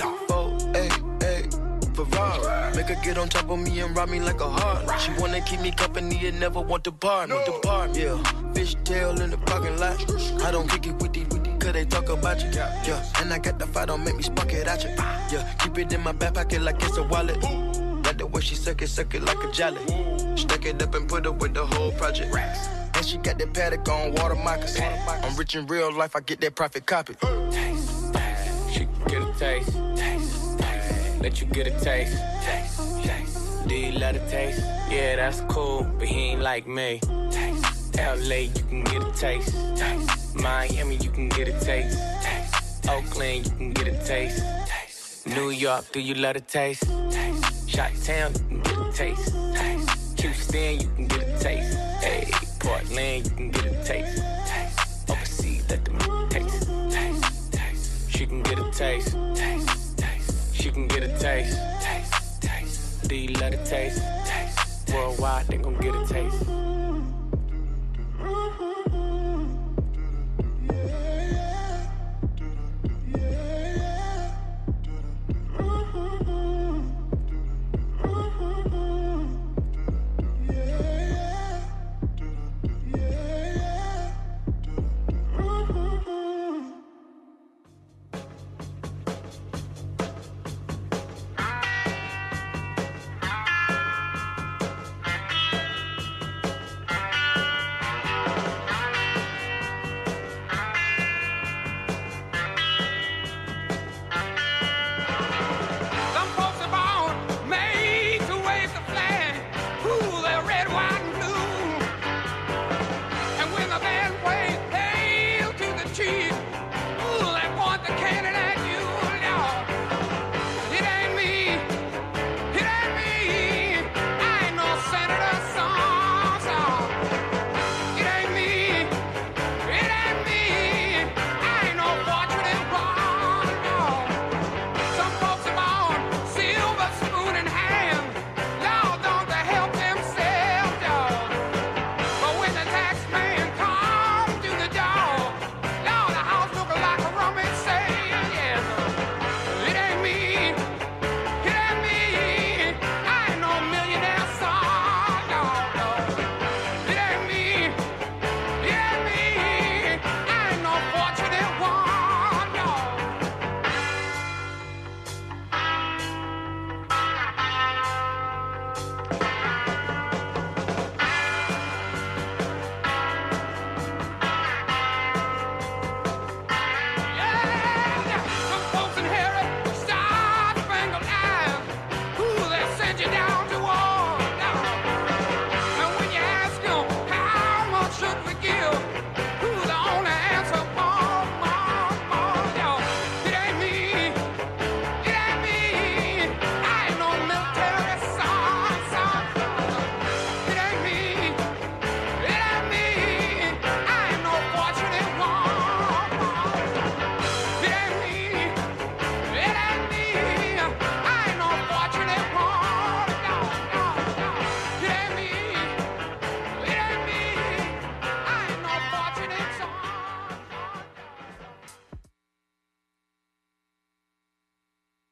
Speaker 4: 488. Ferrari. Make her get on top of me and rob me like a heart. She wanna keep me company and never want to bar me. Yeah, fish tail in the parking lot. I don't kick it with these, cause they talk about you. Yeah, and I got the fight, don't make me spark it at you. Yeah, keep it in my back pocket like it's a wallet. Like the way she suck it like a jelly. Stack it up and put it with the whole project. And she got that paddock on water moccasin. I'm rich in real life, I get that profit copy.
Speaker 3: Taste, taste. She can get a taste. Taste. Let you get a taste. Taste, taste. Do you let it taste? Yeah, that's cool, but he ain't like me. Taste. LA, you can get a taste. Taste. Miami, you can get a taste. Taste. Oakland, you can get a taste. Taste. New York, do you let it taste? Taste. Chi-Town, you can get a taste. Taste. Houston, you can get a taste. Hey, Portland, you can get a taste. Taste. Overseas, let them taste. Taste. Taste. She can get a taste. Taste. She can get a taste. Taste, taste. Do you let it taste? Taste. Worldwide, they gon' get a taste.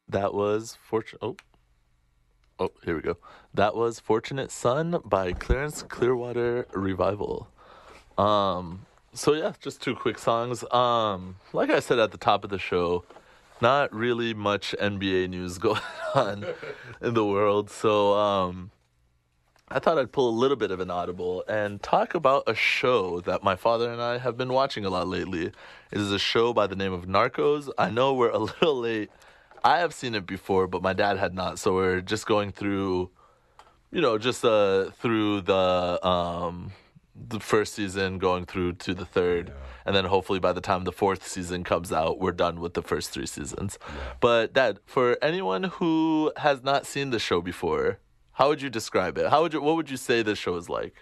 Speaker 1: That was here we go. That was Fortunate Son by Clarence Clearwater Revival. So yeah, just two quick songs. Like I said at the top of the show, not really much NBA news going on in the world. So I thought I'd pull a little bit of an audible and talk about a show that my father and I have been watching a lot lately. It is a show by the name of Narcos. I know we're a little late. I have seen it before, but my dad had not. So we're just going through, through the first season, going through to the third. Yeah. And then hopefully by the time the fourth season comes out, we're done with the first three seasons. Yeah. But Dad, for anyone who has not seen the show before, how would you describe it? What would you say this show is like?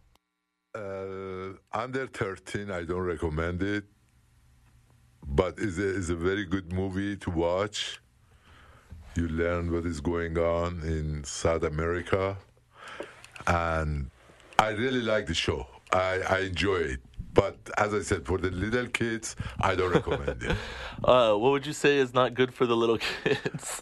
Speaker 2: Under 13, I don't recommend it. But it's a very good movie to watch. You learn what is going on in South America. And I really like the show. I enjoy it. But as I said, for the little kids, I don't recommend it.
Speaker 1: What would you say is not good for the little kids?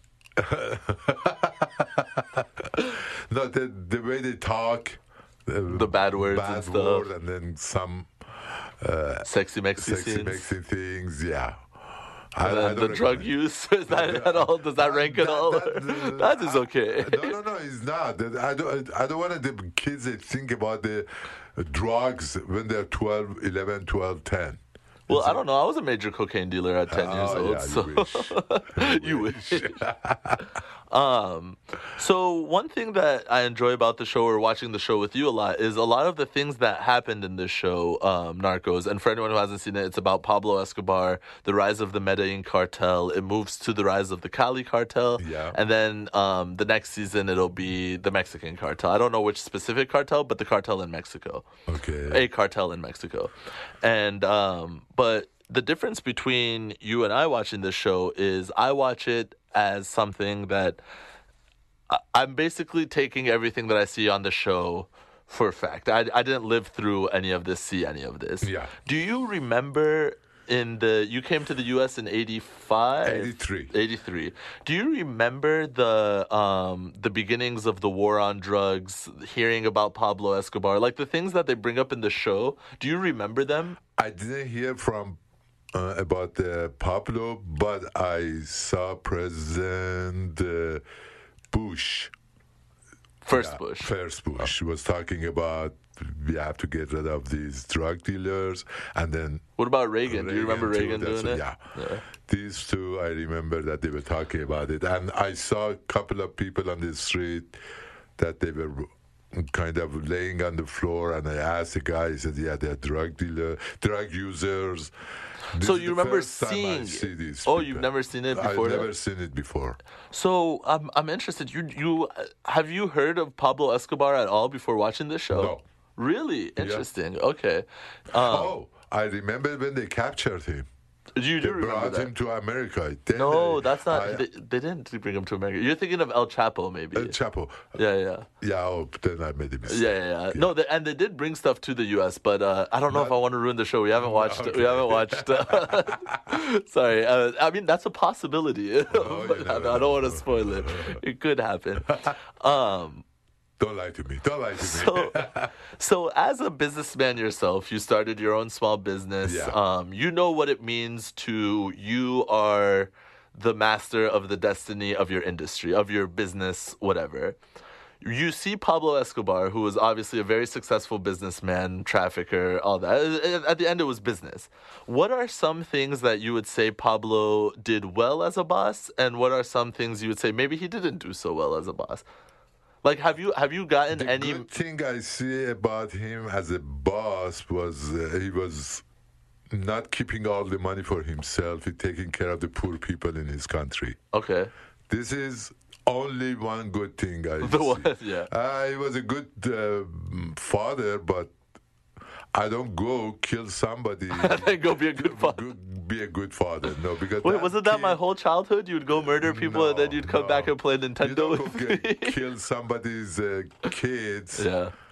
Speaker 2: No, the way they talk.
Speaker 1: The bad words and stuff.
Speaker 2: And then some...
Speaker 1: sexy Mexi
Speaker 2: things, yeah.
Speaker 1: And the drug use, is that at all? Does that rank at all? That is okay.
Speaker 2: No, it's not. I don't want the kids to think about the drugs when they're 12, 11, 12, 10.
Speaker 1: Well, I don't know. I was a major cocaine dealer at 10 years old.
Speaker 2: Yeah,
Speaker 1: so. You wish. So one thing that I enjoy about the show, or watching the show with you a lot, is a lot of the things that happened in this show, Narcos. And for anyone who hasn't seen it, it's about Pablo Escobar, the rise of the Medellin cartel. It moves to the rise of the Cali cartel.
Speaker 2: Yeah.
Speaker 1: And then the next season, it'll be the Mexican cartel. I don't know which specific cartel, but the cartel in Mexico.
Speaker 2: Okay.
Speaker 1: A cartel in Mexico. And, but the difference between you and I watching this show is I watch it as something that I'm basically taking everything that I see on the show for a fact. I didn't live through any of this, see any of this.
Speaker 2: Yeah.
Speaker 1: Do you remember you came to the U.S. in 85?
Speaker 2: 83.
Speaker 1: 83. Do you remember the beginnings of the war on drugs, hearing about Pablo Escobar, like the things that they bring up in the show? Do you remember them?
Speaker 2: I didn't hear from about Pablo, but I saw President Bush.
Speaker 1: First Bush.
Speaker 2: Was talking about we have to get rid of these drug dealers, and then
Speaker 1: what about Reagan? Do you remember Reagan doing it?
Speaker 2: Yeah. These two, I remember that they were talking about it, and I saw a couple of people on the street that they were kind of laying on the floor, and I asked the guy, he said, yeah, they're drug users.
Speaker 1: So you remember seeing
Speaker 2: these
Speaker 1: people. You've never seen it before?
Speaker 2: I've never seen it before.
Speaker 1: So I'm interested. You have you heard of Pablo Escobar at all before watching this show?
Speaker 2: No.
Speaker 1: Really? Interesting. Yeah. Okay.
Speaker 2: I remember when they captured him.
Speaker 1: You do remember that?
Speaker 2: They brought him to America.
Speaker 1: No, that's not... They didn't bring him to America. You're thinking of El Chapo, maybe.
Speaker 2: El Chapo.
Speaker 1: Yeah.
Speaker 2: Yeah, then I made a mistake.
Speaker 1: Yeah. No, and they did bring stuff to the U.S., but I don't know if I want to ruin the show. We haven't watched... Okay. We haven't watched... Sorry. I mean, that's a possibility. I don't want to spoil it. It could happen.
Speaker 2: Don't lie to me.
Speaker 1: So as a businessman yourself, you started your own small business.
Speaker 2: Yeah.
Speaker 1: You know what it means you are the master of the destiny of your industry, of your business, whatever. You see Pablo Escobar, who was obviously a very successful businessman, trafficker, all that. At the end, it was business. What are some things that you would say Pablo did well as a boss, and what are some things you would say maybe he didn't do so well as a boss? Like, have you gotten any...
Speaker 2: The good thing I see about him as a boss was he was not keeping all the money for himself. He's taking care of the poor people in his country.
Speaker 1: Okay.
Speaker 2: This is only one good thing I see.
Speaker 1: Yeah.
Speaker 2: He was a good father, but I don't go kill somebody.
Speaker 1: Then go be a good father.
Speaker 2: Be a good father. No, because
Speaker 1: wasn't that my whole childhood? You'd go murder people and then you'd come back and play Nintendo
Speaker 2: with me. Kill somebody's kids.
Speaker 1: Yeah.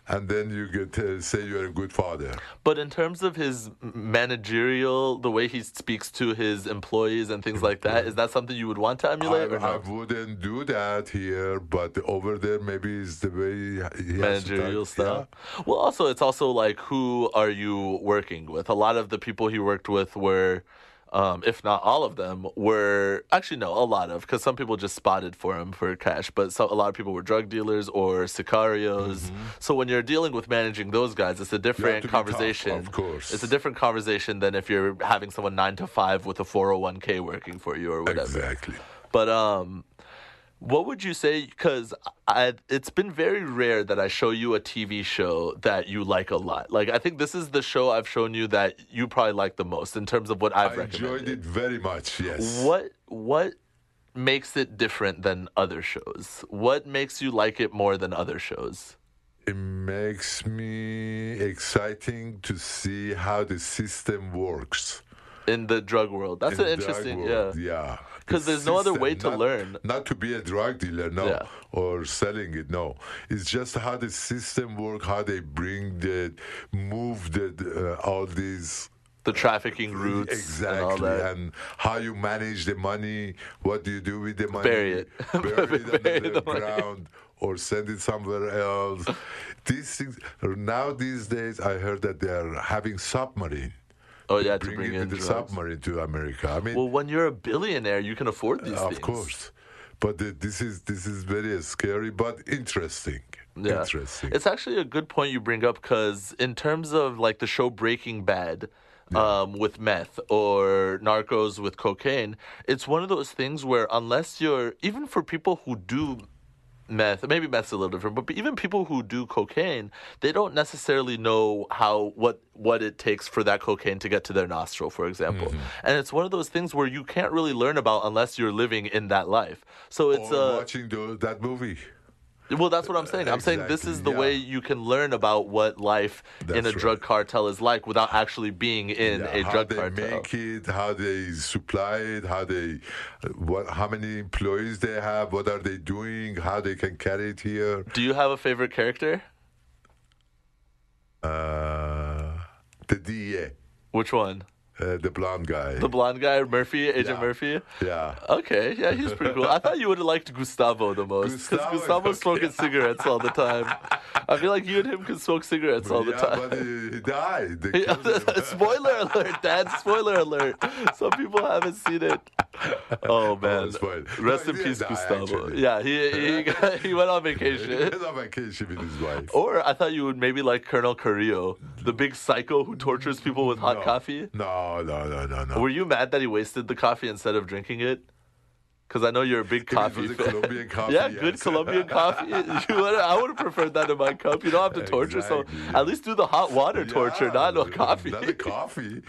Speaker 2: and then you get to say you're a good father.
Speaker 1: But in terms of his managerial, the way he speaks to his employees and things like that, is that something you would want to emulate or
Speaker 2: I
Speaker 1: no?
Speaker 2: wouldn't do that here, but over there maybe it's the way he
Speaker 1: Managerial
Speaker 2: has to talk.
Speaker 1: style. Well, also it's also like, who are you working with? A lot of the people he worked with were, if not all of them, were actually no, a lot of, because some people just spotted for him for cash, but a lot of people were drug dealers or sicarios. So when you're dealing with managing those guys, it's a different
Speaker 2: to be
Speaker 1: conversation.
Speaker 2: tough, of course.
Speaker 1: It's a different conversation than if you're having someone 9 to 5 with a 401k working for you or whatever.
Speaker 2: Exactly.
Speaker 1: But what would you say? Because it's been very rare that I show you a TV show that you like a lot. Like, I think this is the show I've shown you that you probably like the most in terms of what I've
Speaker 2: I
Speaker 1: recommended.
Speaker 2: enjoyed it very much, yes.
Speaker 1: What makes it different than other shows? What makes you like it more than other shows?
Speaker 2: It makes me exciting to see how the system works.
Speaker 1: In the drug world. That's
Speaker 2: in
Speaker 1: an
Speaker 2: the drug
Speaker 1: interesting,
Speaker 2: world,
Speaker 1: yeah.
Speaker 2: yeah.
Speaker 1: Because
Speaker 2: The
Speaker 1: there's no other way to
Speaker 2: system,
Speaker 1: learn.
Speaker 2: Not to be a drug dealer, no,
Speaker 1: Yeah.
Speaker 2: or selling it, no. It's just how the system works, how they move all these
Speaker 1: The trafficking routes
Speaker 2: exactly,
Speaker 1: and all that.
Speaker 2: and how you manage the money. What do you do with the money?
Speaker 1: Bury it.
Speaker 2: Bury it
Speaker 1: Bury
Speaker 2: under the
Speaker 1: the money.
Speaker 2: ground or send it somewhere else. These things now these days, I heard that they are having submarine.
Speaker 1: Oh, yeah, to
Speaker 2: Bring
Speaker 1: bring
Speaker 2: it
Speaker 1: in
Speaker 2: with the
Speaker 1: drugs.
Speaker 2: submarine to America. I mean,
Speaker 1: Well, when you're a billionaire, you can afford these things.
Speaker 2: of course, but this is very scary, but interesting.
Speaker 1: Yeah.
Speaker 2: Interesting.
Speaker 1: It's actually a good point you bring up, because in terms of like the show Breaking Bad, with meth or Narcos with cocaine, it's one of those things where unless you're, even for people who do meth, maybe meth's a little different, but even people who do cocaine, they don't necessarily know what it takes for that cocaine to get to their nostril, for example. And it's one of those things where you can't really learn about unless you're living in that life. So it's
Speaker 2: or watching that movie.
Speaker 1: well, that's what I'm saying. I'm saying this is the
Speaker 2: Exactly,
Speaker 1: way
Speaker 2: yeah.
Speaker 1: you can learn about what life in
Speaker 2: That's
Speaker 1: a drug
Speaker 2: right.
Speaker 1: cartel is like without actually being in a
Speaker 2: how
Speaker 1: drug
Speaker 2: they
Speaker 1: cartel.
Speaker 2: make it, how they supply it, how many employees they have, what are they doing, how they can carry it here.
Speaker 1: Do you have a favorite character?
Speaker 2: The DEA,
Speaker 1: Which one?
Speaker 2: the blonde guy.
Speaker 1: The blonde guy, Murphy, Agent
Speaker 2: Yeah.
Speaker 1: Murphy?
Speaker 2: Yeah.
Speaker 1: Okay, yeah, he's pretty cool. I thought you would have liked Gustavo the most, because
Speaker 2: Gustavo is
Speaker 1: Gustavo's
Speaker 2: okay.
Speaker 1: smoking cigarettes all the time. I feel like you and him could smoke cigarettes all the time.
Speaker 2: But he died. They killed him.
Speaker 1: Spoiler alert, Dad! Spoiler alert! Some people haven't seen it. Oh man!
Speaker 2: spoil.
Speaker 1: Rest
Speaker 2: No,
Speaker 1: in
Speaker 2: he
Speaker 1: peace,
Speaker 2: didn't die,
Speaker 1: Gustavo.
Speaker 2: actually.
Speaker 1: Yeah, he went on
Speaker 2: He
Speaker 1: vacation.
Speaker 2: went on vacation with his wife.
Speaker 1: Or I thought you would maybe like Colonel Carrillo, the big psycho who tortures people with hot
Speaker 2: No.
Speaker 1: coffee.
Speaker 2: No.
Speaker 1: Were you mad that he wasted the coffee instead of drinking it? Because I know you're a big
Speaker 2: If it
Speaker 1: coffee
Speaker 2: was a
Speaker 1: fan.
Speaker 2: Colombian coffee,
Speaker 1: Yeah,
Speaker 2: yes.
Speaker 1: good Colombian coffee. I would have preferred that in my cup. You don't have to torture someone.
Speaker 2: Exactly.
Speaker 1: At least do the hot water torture,
Speaker 2: Yeah,
Speaker 1: not no coffee.
Speaker 2: Not a coffee.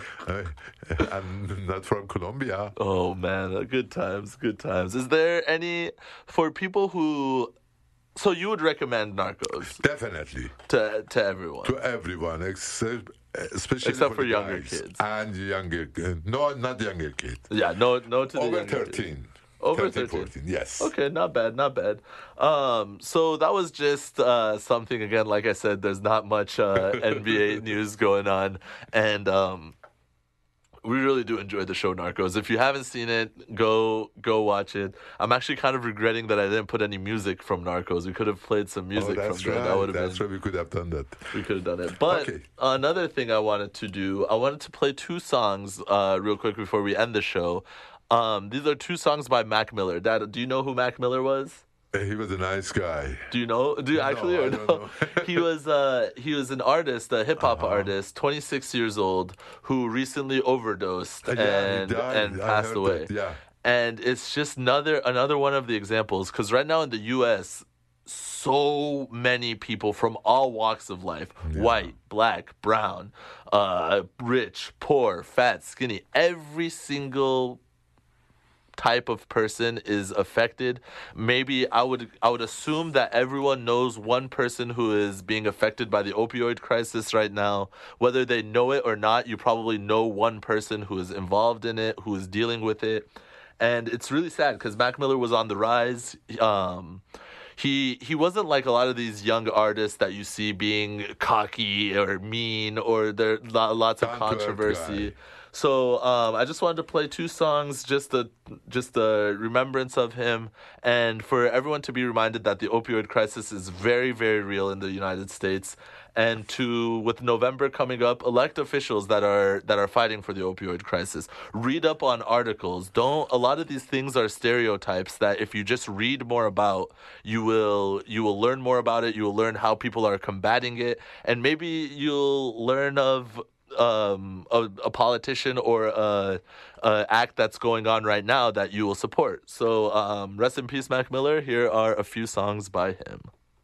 Speaker 2: And not from Colombia.
Speaker 1: Oh man, good times, good times. Is there any for people who? So you would recommend Narcos
Speaker 2: Definitely.
Speaker 1: to everyone?
Speaker 2: To everyone, especially
Speaker 1: Except
Speaker 2: for
Speaker 1: for
Speaker 2: the
Speaker 1: younger
Speaker 2: guys.
Speaker 1: kids.
Speaker 2: And younger. No, not younger kids.
Speaker 1: Yeah, no to the
Speaker 2: Over
Speaker 1: younger
Speaker 2: 13.
Speaker 1: Over
Speaker 2: 13,
Speaker 1: 13.
Speaker 2: 14, yes.
Speaker 1: Okay, not bad, not bad. So that was just something, again, like I said, there's not much NBA news going on. And we really do enjoy the show Narcos. If you haven't seen it, go watch it. I'm actually kind of regretting that I didn't put any music from Narcos. We could have played some music from
Speaker 2: that's
Speaker 1: there.
Speaker 2: right.
Speaker 1: That would have
Speaker 2: That's
Speaker 1: been
Speaker 2: right. We could have done that.
Speaker 1: we could have done it. But
Speaker 2: Okay.
Speaker 1: another thing I wanted to do, I wanted to play two songs real quick before we end the show. These are two songs by Mac Miller. Dad, do you know who Mac Miller was?
Speaker 2: He was a nice guy.
Speaker 1: Do you know? Do you actually
Speaker 2: I
Speaker 1: or
Speaker 2: don't
Speaker 1: no?
Speaker 2: know.
Speaker 1: He was an artist, a hip hop artist, 26 years old, who recently overdosed
Speaker 2: Yeah, he
Speaker 1: and
Speaker 2: died. I
Speaker 1: passed
Speaker 2: heard
Speaker 1: away.
Speaker 2: that, yeah.
Speaker 1: And it's just another one of the examples, because right now in the U.S., so many people from all walks of life, white, black, brown, rich, poor, fat, skinny, every single type of person is affected. Maybe I would assume that everyone knows one person who is being affected by the opioid crisis right now. Whether they know it or not, you probably know one person who is involved in it, who is dealing with it. And it's really sad because Mac Miller was on the rise. he wasn't like a lot of these young artists that you see being cocky or mean, or there lots of controversy. So I just wanted to play two songs, just the remembrance of him, and for everyone to be reminded that the opioid crisis is very, very real in the United States, and to, with November coming up, elect officials that are fighting for the opioid crisis. Read up on articles. A lot of these things are stereotypes that if you just read more about, you will learn more about it. You will learn how people are combating it, and maybe you'll learn of a politician or a act that's going on right now that you will support. So rest in peace, Mac Miller. Here are a few songs by him.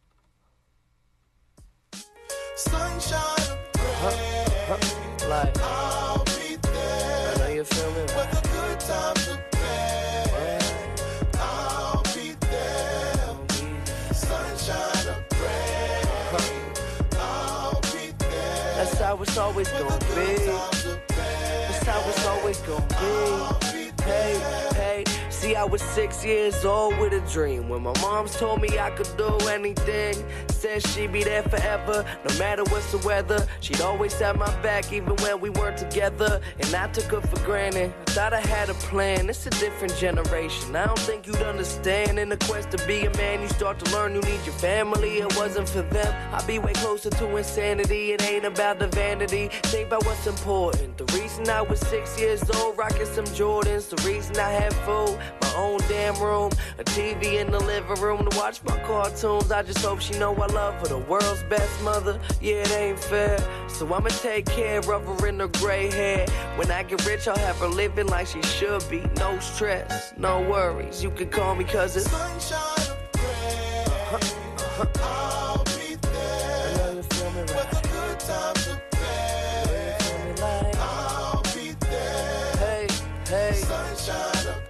Speaker 5: Sunshine like I'll be there. I know you feel me. When the good times are bad, I'll be there. Sunshine or rain, I'll be there. That's how it's always gonna be. That's how it's always gonna be. Hey, hey. See, I was 6 years old with a dream when my moms told me I could do anything. Said she'd be there forever, no matter what's the weather. She'd always have my back even when we weren't together, and I took her for granted. I thought I had a plan. It's a different generation. I don't think you'd understand. In the quest to be a man, you start to learn you need your family. It wasn't for them. I'd be way closer to insanity. It ain't about the vanity. Think about what's important. The reason I was 6 years old, rocking some Jordans. The reason I had food, my own damn room, a TV in the living room to watch my cartoons. I just hope she know I love her, the world's best mother. Yeah, it ain't fair, so I'ma take care of her in her gray hair. When I get rich, I'll have her living like she should be. No stress, no worries. You can call me cousin. Sunshine or rain, I'll be there. I know you feel me right. When the good times are bad, you feel me like I'll be there. Hey, hey. Sunshine or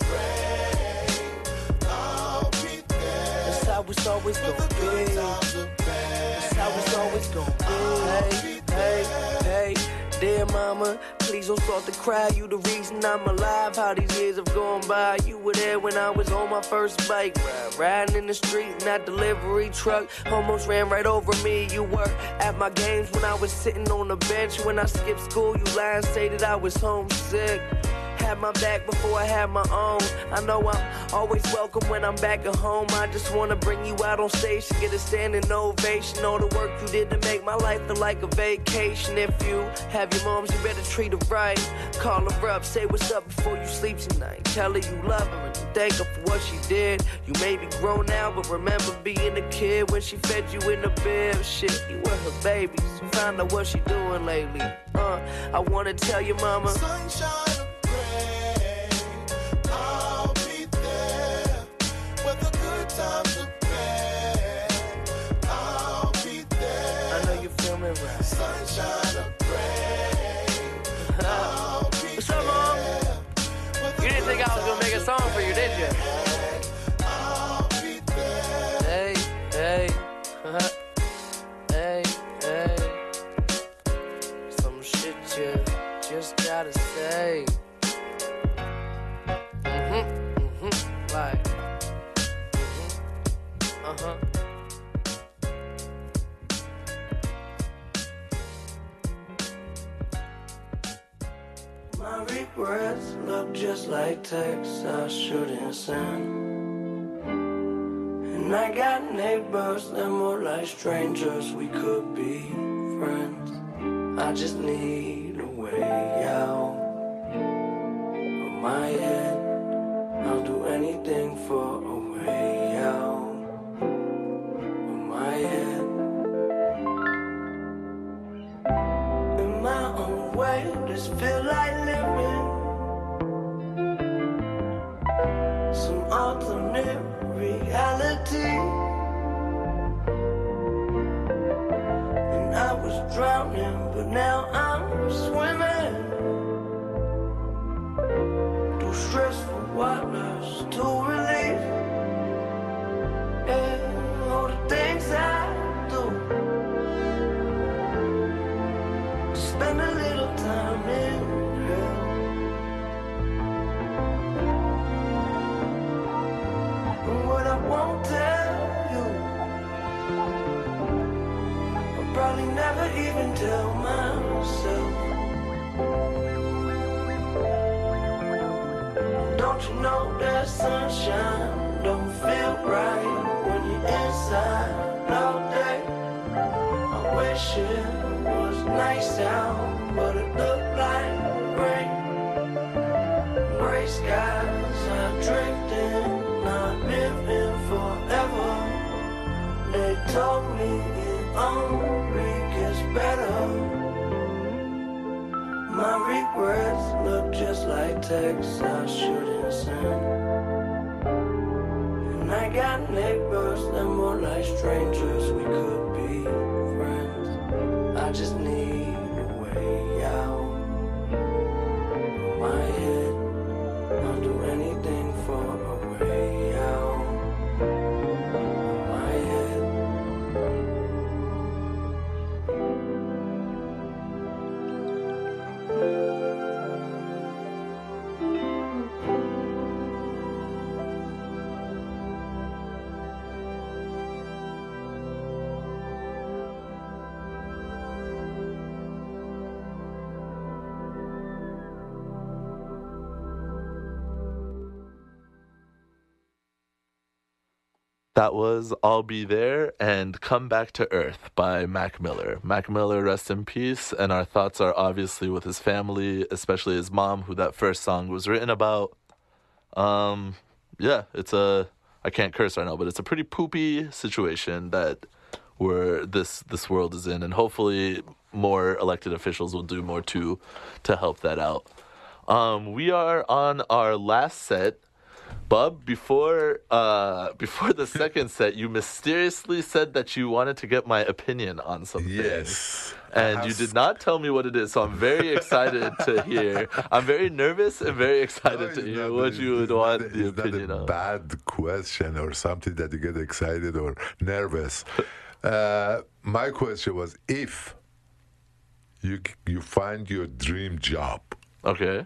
Speaker 5: how it's always gonna be. That's how it's always gonna be. Hey, hey, hey, dear mama, please don't start to cry. You the reason I'm alive. How these years have gone by. You were there when I was on my first bike ride, riding in the street in that delivery truck. Almost ran right over me. You were at my games when I was sitting on the bench. When I skipped school, you lied and say that I was homesick. Had my back before I had my own. I know I'm always welcome when I'm back at home. I just wanna bring you out on stage to get a standing ovation. All the work you did to make my life feel like a vacation. If you have your moms, you better treat her right. Call her up, say what's up before you sleep tonight. Tell her you love her and you thank her for what she did. You may be grown now, but remember being a kid when she fed you in the bed. Shit, you were her baby, so find out what she doing lately. I wanna tell your mama, sunshine. I'll be there when the good times are bad. I'll be there. I know you feel me right. Sunshine or rain. I'll be What's up, Mom? You didn't think I was gonna make a song for you, did you? I'll be there. Hey, hey, hey, hey. Some shit you just gotta say. Like, My regrets look just like texts I shouldn't send. And I got neighbors that more like strangers. We could be friends. I just need a way out of my head. I'll do anything for a way out of my head. In my own way, just feel like living some alternate reality. And I was drowning, but now I'm swimming through stressful waters to relieve, and all the things I do. Spend a little time in hell. And what I won't tell you even tell myself. Don't you know that sunshine don't feel right when you're inside all day? I wish it was nice out, but it looked like rain. Gray skies are drifting, not living forever. They told me it only gets better. My regrets look just like texts I shouldn't send. And I got neighbors that more like strangers. We could be friends. I just need a way out of my head. I'll do anything for a way out of my head.
Speaker 1: That was I'll Be There and Come Back to Earth by Mac Miller. Mac Miller, rest in peace, and our thoughts are obviously with his family, especially his mom, who that first song was written about. Yeah, it's a, I can't curse right now, but it's a pretty poopy situation that where this world is in, and hopefully more elected officials will do more to help that out. We are on our last set. Bub, before the second set, you mysteriously said that you wanted to get my opinion on something.
Speaker 2: Yes.
Speaker 1: And you did not tell me what it is, so I'm very excited to hear. I'm very nervous and very excited to hear what you would want the opinion
Speaker 2: on.
Speaker 1: of.
Speaker 2: Bad question or something that you get excited or nervous. My question was, if you find your dream job.
Speaker 1: Okay.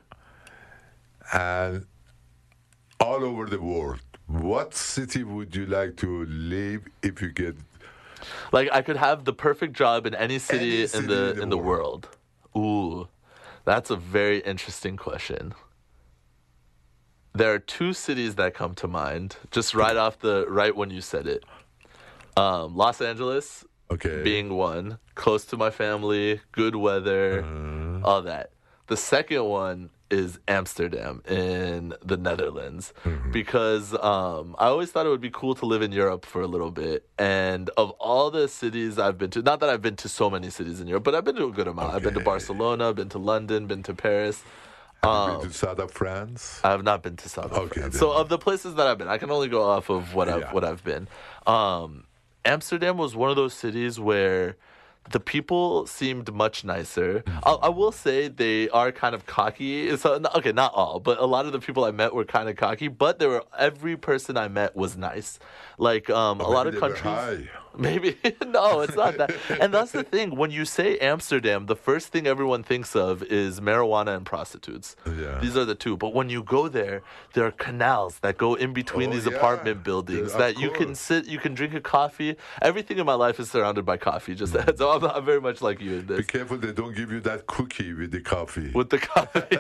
Speaker 2: And all over the world, what city would you like to live if you get?
Speaker 1: Like, I could have the perfect job in any city in the world. Ooh, that's a very interesting question. There are two cities that come to mind, just right when you said it. Los Angeles, being one, close to my family, good weather, all that. The second one is Amsterdam in the Netherlands, because I always thought it would be cool to live in Europe for a little bit. And of all the cities I've been to, not that I've been to so many cities in Europe, but I've been to a good amount. I've been to Barcelona, been to London, been to Paris.
Speaker 2: Have you been to south of France?
Speaker 1: I have not been to south of France.
Speaker 2: Then.
Speaker 1: So of the places that I've been, I can only go off of what I've been. Amsterdam was one of those cities where the people seemed much nicer. I will say they are kind of cocky. So, okay, not all, but a lot of the people I met were kind of cocky. But every person I met was nice. Like a lot of countries. Maybe no, it's not that. And that's the thing. When you say Amsterdam, the first thing everyone thinks of is marijuana and prostitutes.
Speaker 2: Yeah.
Speaker 1: These are the two. But when you go there are canals that go in between these apartment buildings that you can sit, you can drink a coffee. Everything in my life is surrounded by coffee. Just so I'm very much like you in this.
Speaker 2: Be careful they don't give you that cookie with the coffee.
Speaker 1: With the coffee,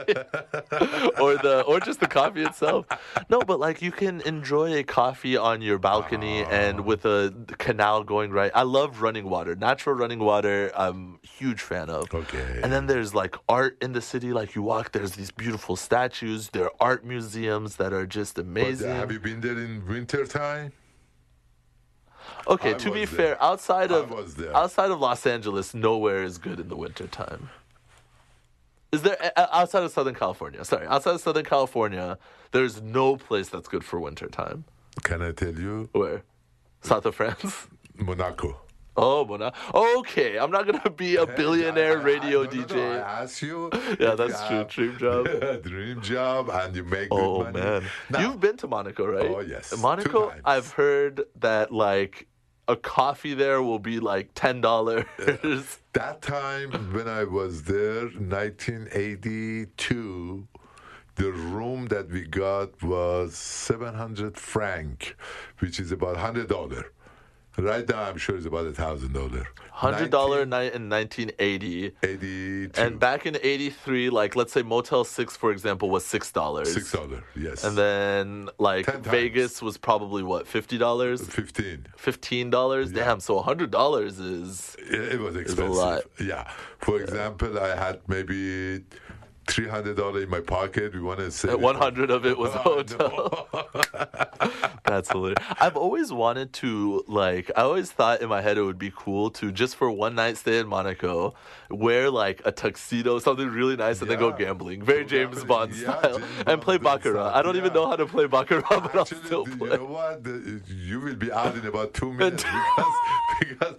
Speaker 1: or just the coffee itself. No, but like you can enjoy a coffee on your balcony and with a canal going right. I love running water. Natural running water, I'm a huge fan of.
Speaker 2: Okay.
Speaker 1: And then there's like art in the city. Like you walk, there's these beautiful statues. There are art museums that are just amazing.
Speaker 2: But have you been there in winter time?
Speaker 1: Okay, to be fair, outside of Los Angeles, nowhere is good in the winter time. Is there outside of Southern California? Sorry, outside of Southern California, there's no place that's good for winter time.
Speaker 2: Can I tell you?
Speaker 1: Where? South of France?
Speaker 2: Monaco.
Speaker 1: Oh, Monaco. Okay, I'm not gonna be a billionaire radio DJ.
Speaker 2: No, I asked you.
Speaker 1: Yeah, that's true. Dream job.
Speaker 2: Dream job, and you make good money.
Speaker 1: Oh man, now, you've been to Monaco, right?
Speaker 2: Oh yes.
Speaker 1: Monaco. I've heard that like a coffee there will be like $10.
Speaker 2: That time when I was there, 1982. The room that we got was 700 franc, which is about $100. Right now, I'm sure it's about $1,000.
Speaker 1: $100 a night in 1980.
Speaker 2: 82.
Speaker 1: And back in 83, like, let's say Motel 6, for example, was $6.
Speaker 2: $6, yes.
Speaker 1: And then, like,
Speaker 2: 10 times.
Speaker 1: Vegas was probably, what, $50?
Speaker 2: 15.
Speaker 1: $15?
Speaker 2: Yeah.
Speaker 1: Damn, so $100 is...
Speaker 2: It was expensive.
Speaker 1: lot.
Speaker 2: Yeah. For example, I had maybe $300 in my pocket. We want to say
Speaker 1: 100 of it was hotel. That's hilarious. I've always wanted to, like, I always thought in my head it would be cool to, just for one night stay in Monaco, wear, like, a tuxedo, something really nice, and then go
Speaker 2: Yeah.
Speaker 1: gambling. Very
Speaker 2: Go
Speaker 1: James
Speaker 2: gambling.
Speaker 1: Bond
Speaker 2: Yeah,
Speaker 1: style.
Speaker 2: James
Speaker 1: And
Speaker 2: Bond
Speaker 1: play
Speaker 2: style.
Speaker 1: Baccarat. I don't even know how to play Baccarat, but I'll
Speaker 2: Actually,
Speaker 1: still
Speaker 2: you
Speaker 1: play.
Speaker 2: know what? You will be out in about 2 minutes because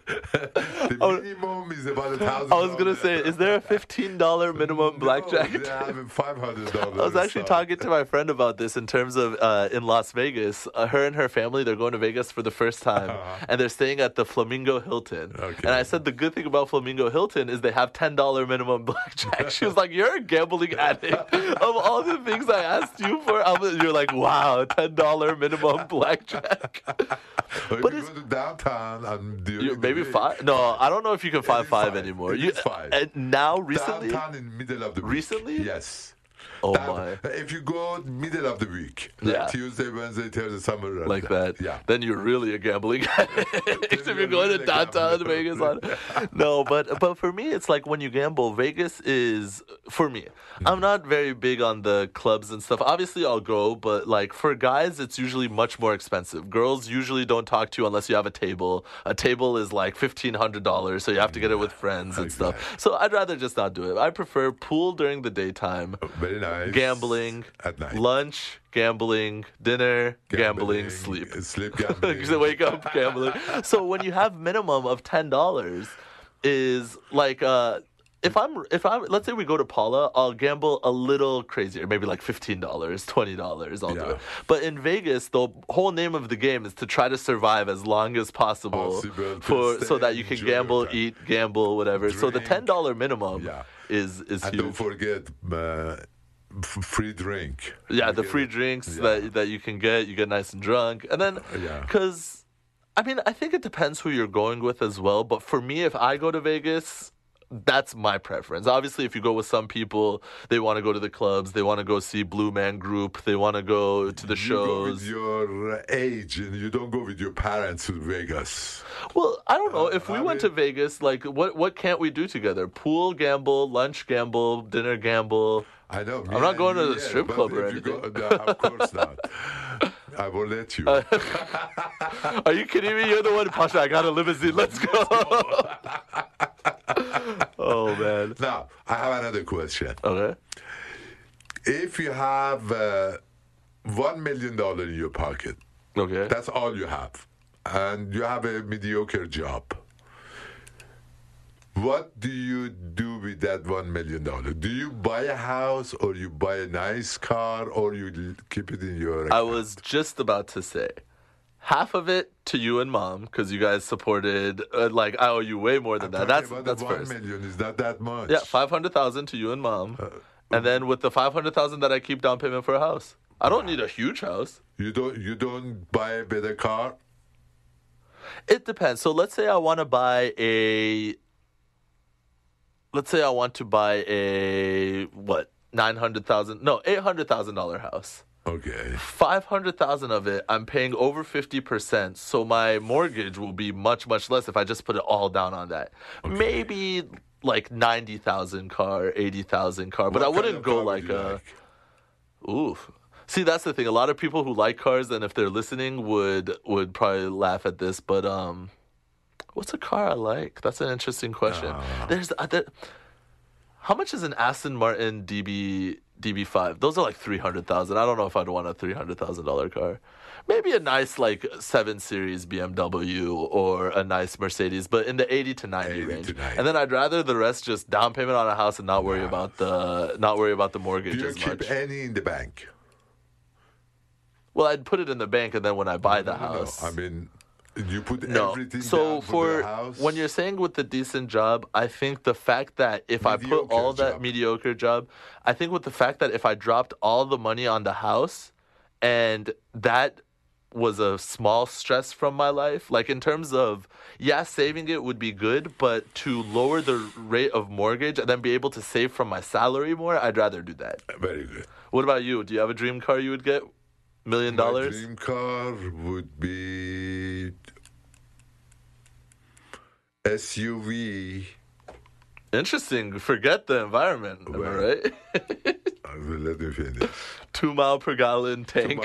Speaker 2: the minimum is about $1,000.
Speaker 1: I was going to say, is there a $15 minimum blackjack?
Speaker 2: No, they have $500.
Speaker 1: I was actually talking to my friend about this in terms of in Las Vegas. Her and her family, they're going to Vegas for the first time, and they're staying at the Flamingo Hilton.
Speaker 2: Okay.
Speaker 1: And I said the good thing about Flamingo Hilton is they have $10 minimum blackjack. She was like, "You're a gambling addict." Of all the things I asked you for, you're like, "Wow, $10 minimum blackjack."
Speaker 2: But
Speaker 1: But
Speaker 2: if you
Speaker 1: it's-
Speaker 2: go to downtown and during the
Speaker 1: Maybe
Speaker 2: week,
Speaker 1: 5? No, I don't know if you can find
Speaker 2: is
Speaker 1: 5
Speaker 2: 5.
Speaker 1: anymore.
Speaker 2: It is 5.
Speaker 1: And now, recently?
Speaker 2: Downtown in middle of the week.
Speaker 1: Recently?
Speaker 2: Yes.
Speaker 1: Oh,
Speaker 2: Down-
Speaker 1: my.
Speaker 2: If you go middle of the week, like
Speaker 1: Yeah.
Speaker 2: Tuesday, Wednesday, Thursday, somewhere around
Speaker 1: Like that.
Speaker 2: Yeah.
Speaker 1: Then you're really a gambling addict if
Speaker 2: you're
Speaker 1: you're going to
Speaker 2: really a
Speaker 1: downtown
Speaker 2: gambler.
Speaker 1: Vegas. No, but for me, it's like when you gamble, Vegas is, for me, I'm not very big on the clubs and stuff. Obviously, I'll go, but like for guys, it's usually much more expensive. Girls usually don't talk to you unless you have a table. A table is like $1,500, so you have to get it with friends and stuff. So I'd rather just not do it. I prefer pool during the daytime.
Speaker 2: Very nice.
Speaker 1: Gambling,
Speaker 2: at night.
Speaker 1: lunch, gambling, dinner, gambling, sleep.
Speaker 2: Sleep gambling.
Speaker 1: Because wake up gambling. So when you have minimum of $10 is like if I'm let's say we go to Paula, I'll gamble a little crazier, maybe like $15, $20, I'll do
Speaker 2: Yeah.
Speaker 1: it. But in Vegas, the whole name of the game is to try to survive as long as possible
Speaker 2: Possible to
Speaker 1: so that
Speaker 2: stay,
Speaker 1: you can
Speaker 2: enjoy your
Speaker 1: gamble,
Speaker 2: time.
Speaker 1: eat, gamble, whatever. So the
Speaker 2: Drink.
Speaker 1: $10 minimum
Speaker 2: Yeah.
Speaker 1: is
Speaker 2: And
Speaker 1: huge.
Speaker 2: don't forget free drink.
Speaker 1: Yeah,
Speaker 2: You
Speaker 1: the
Speaker 2: get
Speaker 1: free
Speaker 2: it.
Speaker 1: drinks
Speaker 2: Yeah.
Speaker 1: that you can get, you get nice and drunk, and then
Speaker 2: Yeah.
Speaker 1: because I mean I think it depends who you're going with as well. But for me, if I go to Vegas, that's my preference. Obviously, if you go with some people, they want to go to the clubs, they want to go see Blue Man Group, they want to go to the
Speaker 2: You go with
Speaker 1: shows.
Speaker 2: your age, and you don't go with your parents to Vegas.
Speaker 1: Well, I don't know. If we
Speaker 2: I
Speaker 1: went to
Speaker 2: mean-
Speaker 1: Vegas, like what can't we do together? Pool gamble, lunch gamble, dinner gamble.
Speaker 2: I know.
Speaker 1: I'm not going to the
Speaker 2: yeah,
Speaker 1: strip
Speaker 2: but
Speaker 1: club or
Speaker 2: if you go-
Speaker 1: anything.
Speaker 2: no, of course not. I will let you.
Speaker 1: Are you kidding me? You're the one, Pasha. I got a limousine. Let's go. Oh man.
Speaker 2: Now, I have another question.
Speaker 1: Okay.
Speaker 2: If you have $1 million in your pocket,
Speaker 1: Okay.
Speaker 2: that's all you have, and you have a mediocre job, what do you do with that $1 million? Do you buy a house, or you buy a nice car, or you keep it in your
Speaker 1: I
Speaker 2: account?
Speaker 1: was just about to say, half of it to you and mom because you guys supported. Like I owe you way more than that.
Speaker 2: Talking about
Speaker 1: That's
Speaker 2: the
Speaker 1: first.
Speaker 2: 1 million is not that much.
Speaker 1: Yeah, 500,000 to you and mom, and then with the 500,000 that I keep down payment for a house. I don't need a huge house.
Speaker 2: You don't buy a better car.
Speaker 1: It depends. So let's say I want to buy a. Let's say I want to buy a what $800,000 house.
Speaker 2: Okay.
Speaker 1: 500,000 of it, I'm paying over 50%, so my mortgage will be much, much less if I just put it all down on that. Maybe like 90,000 car, 80,000 car, but
Speaker 2: What
Speaker 1: I
Speaker 2: kind
Speaker 1: wouldn't
Speaker 2: of
Speaker 1: go
Speaker 2: car would
Speaker 1: like
Speaker 2: you
Speaker 1: a.
Speaker 2: like?
Speaker 1: Oof. See, that's the thing. A lot of people who like cars, and if they're listening, would probably laugh at this. But what's a car I like? That's an interesting question. There's how much is an Aston Martin DB5? Those are like 300,000. I don't know if I'd want a $300,000 car. Maybe a nice like 7 Series BMW or a nice Mercedes, but in the 80 to 90
Speaker 2: 80
Speaker 1: range.
Speaker 2: to 90.
Speaker 1: And then I'd rather the rest just down payment on a house and not worry about the mortgage
Speaker 2: Do you
Speaker 1: as
Speaker 2: keep
Speaker 1: much.
Speaker 2: any in the bank?
Speaker 1: Well, I'd put it in the bank, and then when I buy the
Speaker 2: No,
Speaker 1: house.
Speaker 2: I mean, you put
Speaker 1: No.
Speaker 2: everything
Speaker 1: So
Speaker 2: down for
Speaker 1: for
Speaker 2: the house.
Speaker 1: when you're saying with the decent job, I think the fact that if I put
Speaker 2: Mediocre
Speaker 1: all that
Speaker 2: job.
Speaker 1: mediocre job, I think with the fact that if I dropped all the money on the house and that was a small stress from my life. Like in terms of, yeah, saving it would be good, but to lower the rate of mortgage and then be able to save from my salary more, I'd rather do that.
Speaker 2: Very good.
Speaker 1: What about you? Do you have a dream car you would get? $1 million?
Speaker 2: My dream car would be SUV.
Speaker 1: Interesting. Forget the environment. Am I right?
Speaker 2: Let me finish.
Speaker 1: 2 mile per gallon tank.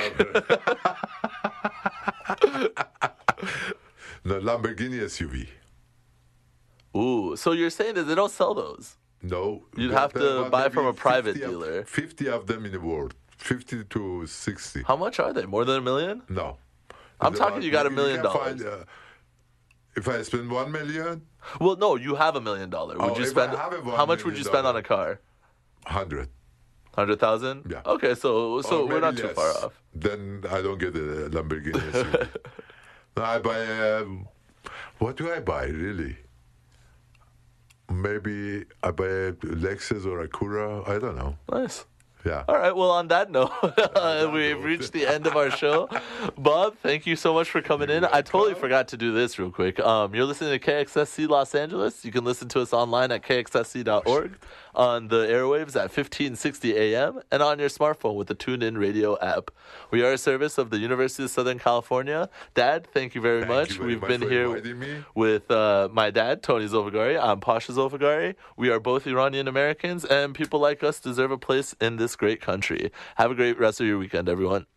Speaker 2: No, Lamborghini SUV.
Speaker 1: Ooh, so you're saying that they don't sell those?
Speaker 2: No.
Speaker 1: You'd have to buy from a private
Speaker 2: 50
Speaker 1: dealer.
Speaker 2: 50 of them in the world. 50 to 60.
Speaker 1: How much are they? More than $1 million?
Speaker 2: No.
Speaker 1: I'm
Speaker 2: It's
Speaker 1: talking
Speaker 2: about-
Speaker 1: you got $1
Speaker 2: can
Speaker 1: million.
Speaker 2: find, if I spend $1 million,
Speaker 1: Well, no, you have $1 million. Would you
Speaker 2: if
Speaker 1: spend?
Speaker 2: I have $1
Speaker 1: How much would you spend on a car?
Speaker 2: 100.
Speaker 1: 100,000?
Speaker 2: Yeah.
Speaker 1: Okay, so
Speaker 2: Or
Speaker 1: we're not
Speaker 2: maybe
Speaker 1: too
Speaker 2: less.
Speaker 1: far off.
Speaker 2: Then I don't get a Lamborghini SUV. No, I buy. What do I buy really? Maybe I buy a Lexus or Acura. I don't know.
Speaker 1: Nice.
Speaker 2: Yeah.
Speaker 1: All right. Well, on that note, we've reached the end of our show. Bob, thank you so much for coming in. I totally forgot to do this real quick. You're listening to KXSC Los Angeles. You can listen to us online at kxsc.org, on the airwaves at 1560 AM, and on your smartphone with the TuneIn Radio app. We are a service of the University of Southern California. Dad, thank you very much.
Speaker 2: You very
Speaker 1: We've
Speaker 2: much
Speaker 1: been
Speaker 2: for
Speaker 1: here
Speaker 2: inviting me.
Speaker 1: with my dad, Tony Zolfagari. I'm Pasha Zolfagari. We are both Iranian Americans, and people like us deserve a place in this great country. Have a great rest of your weekend, everyone.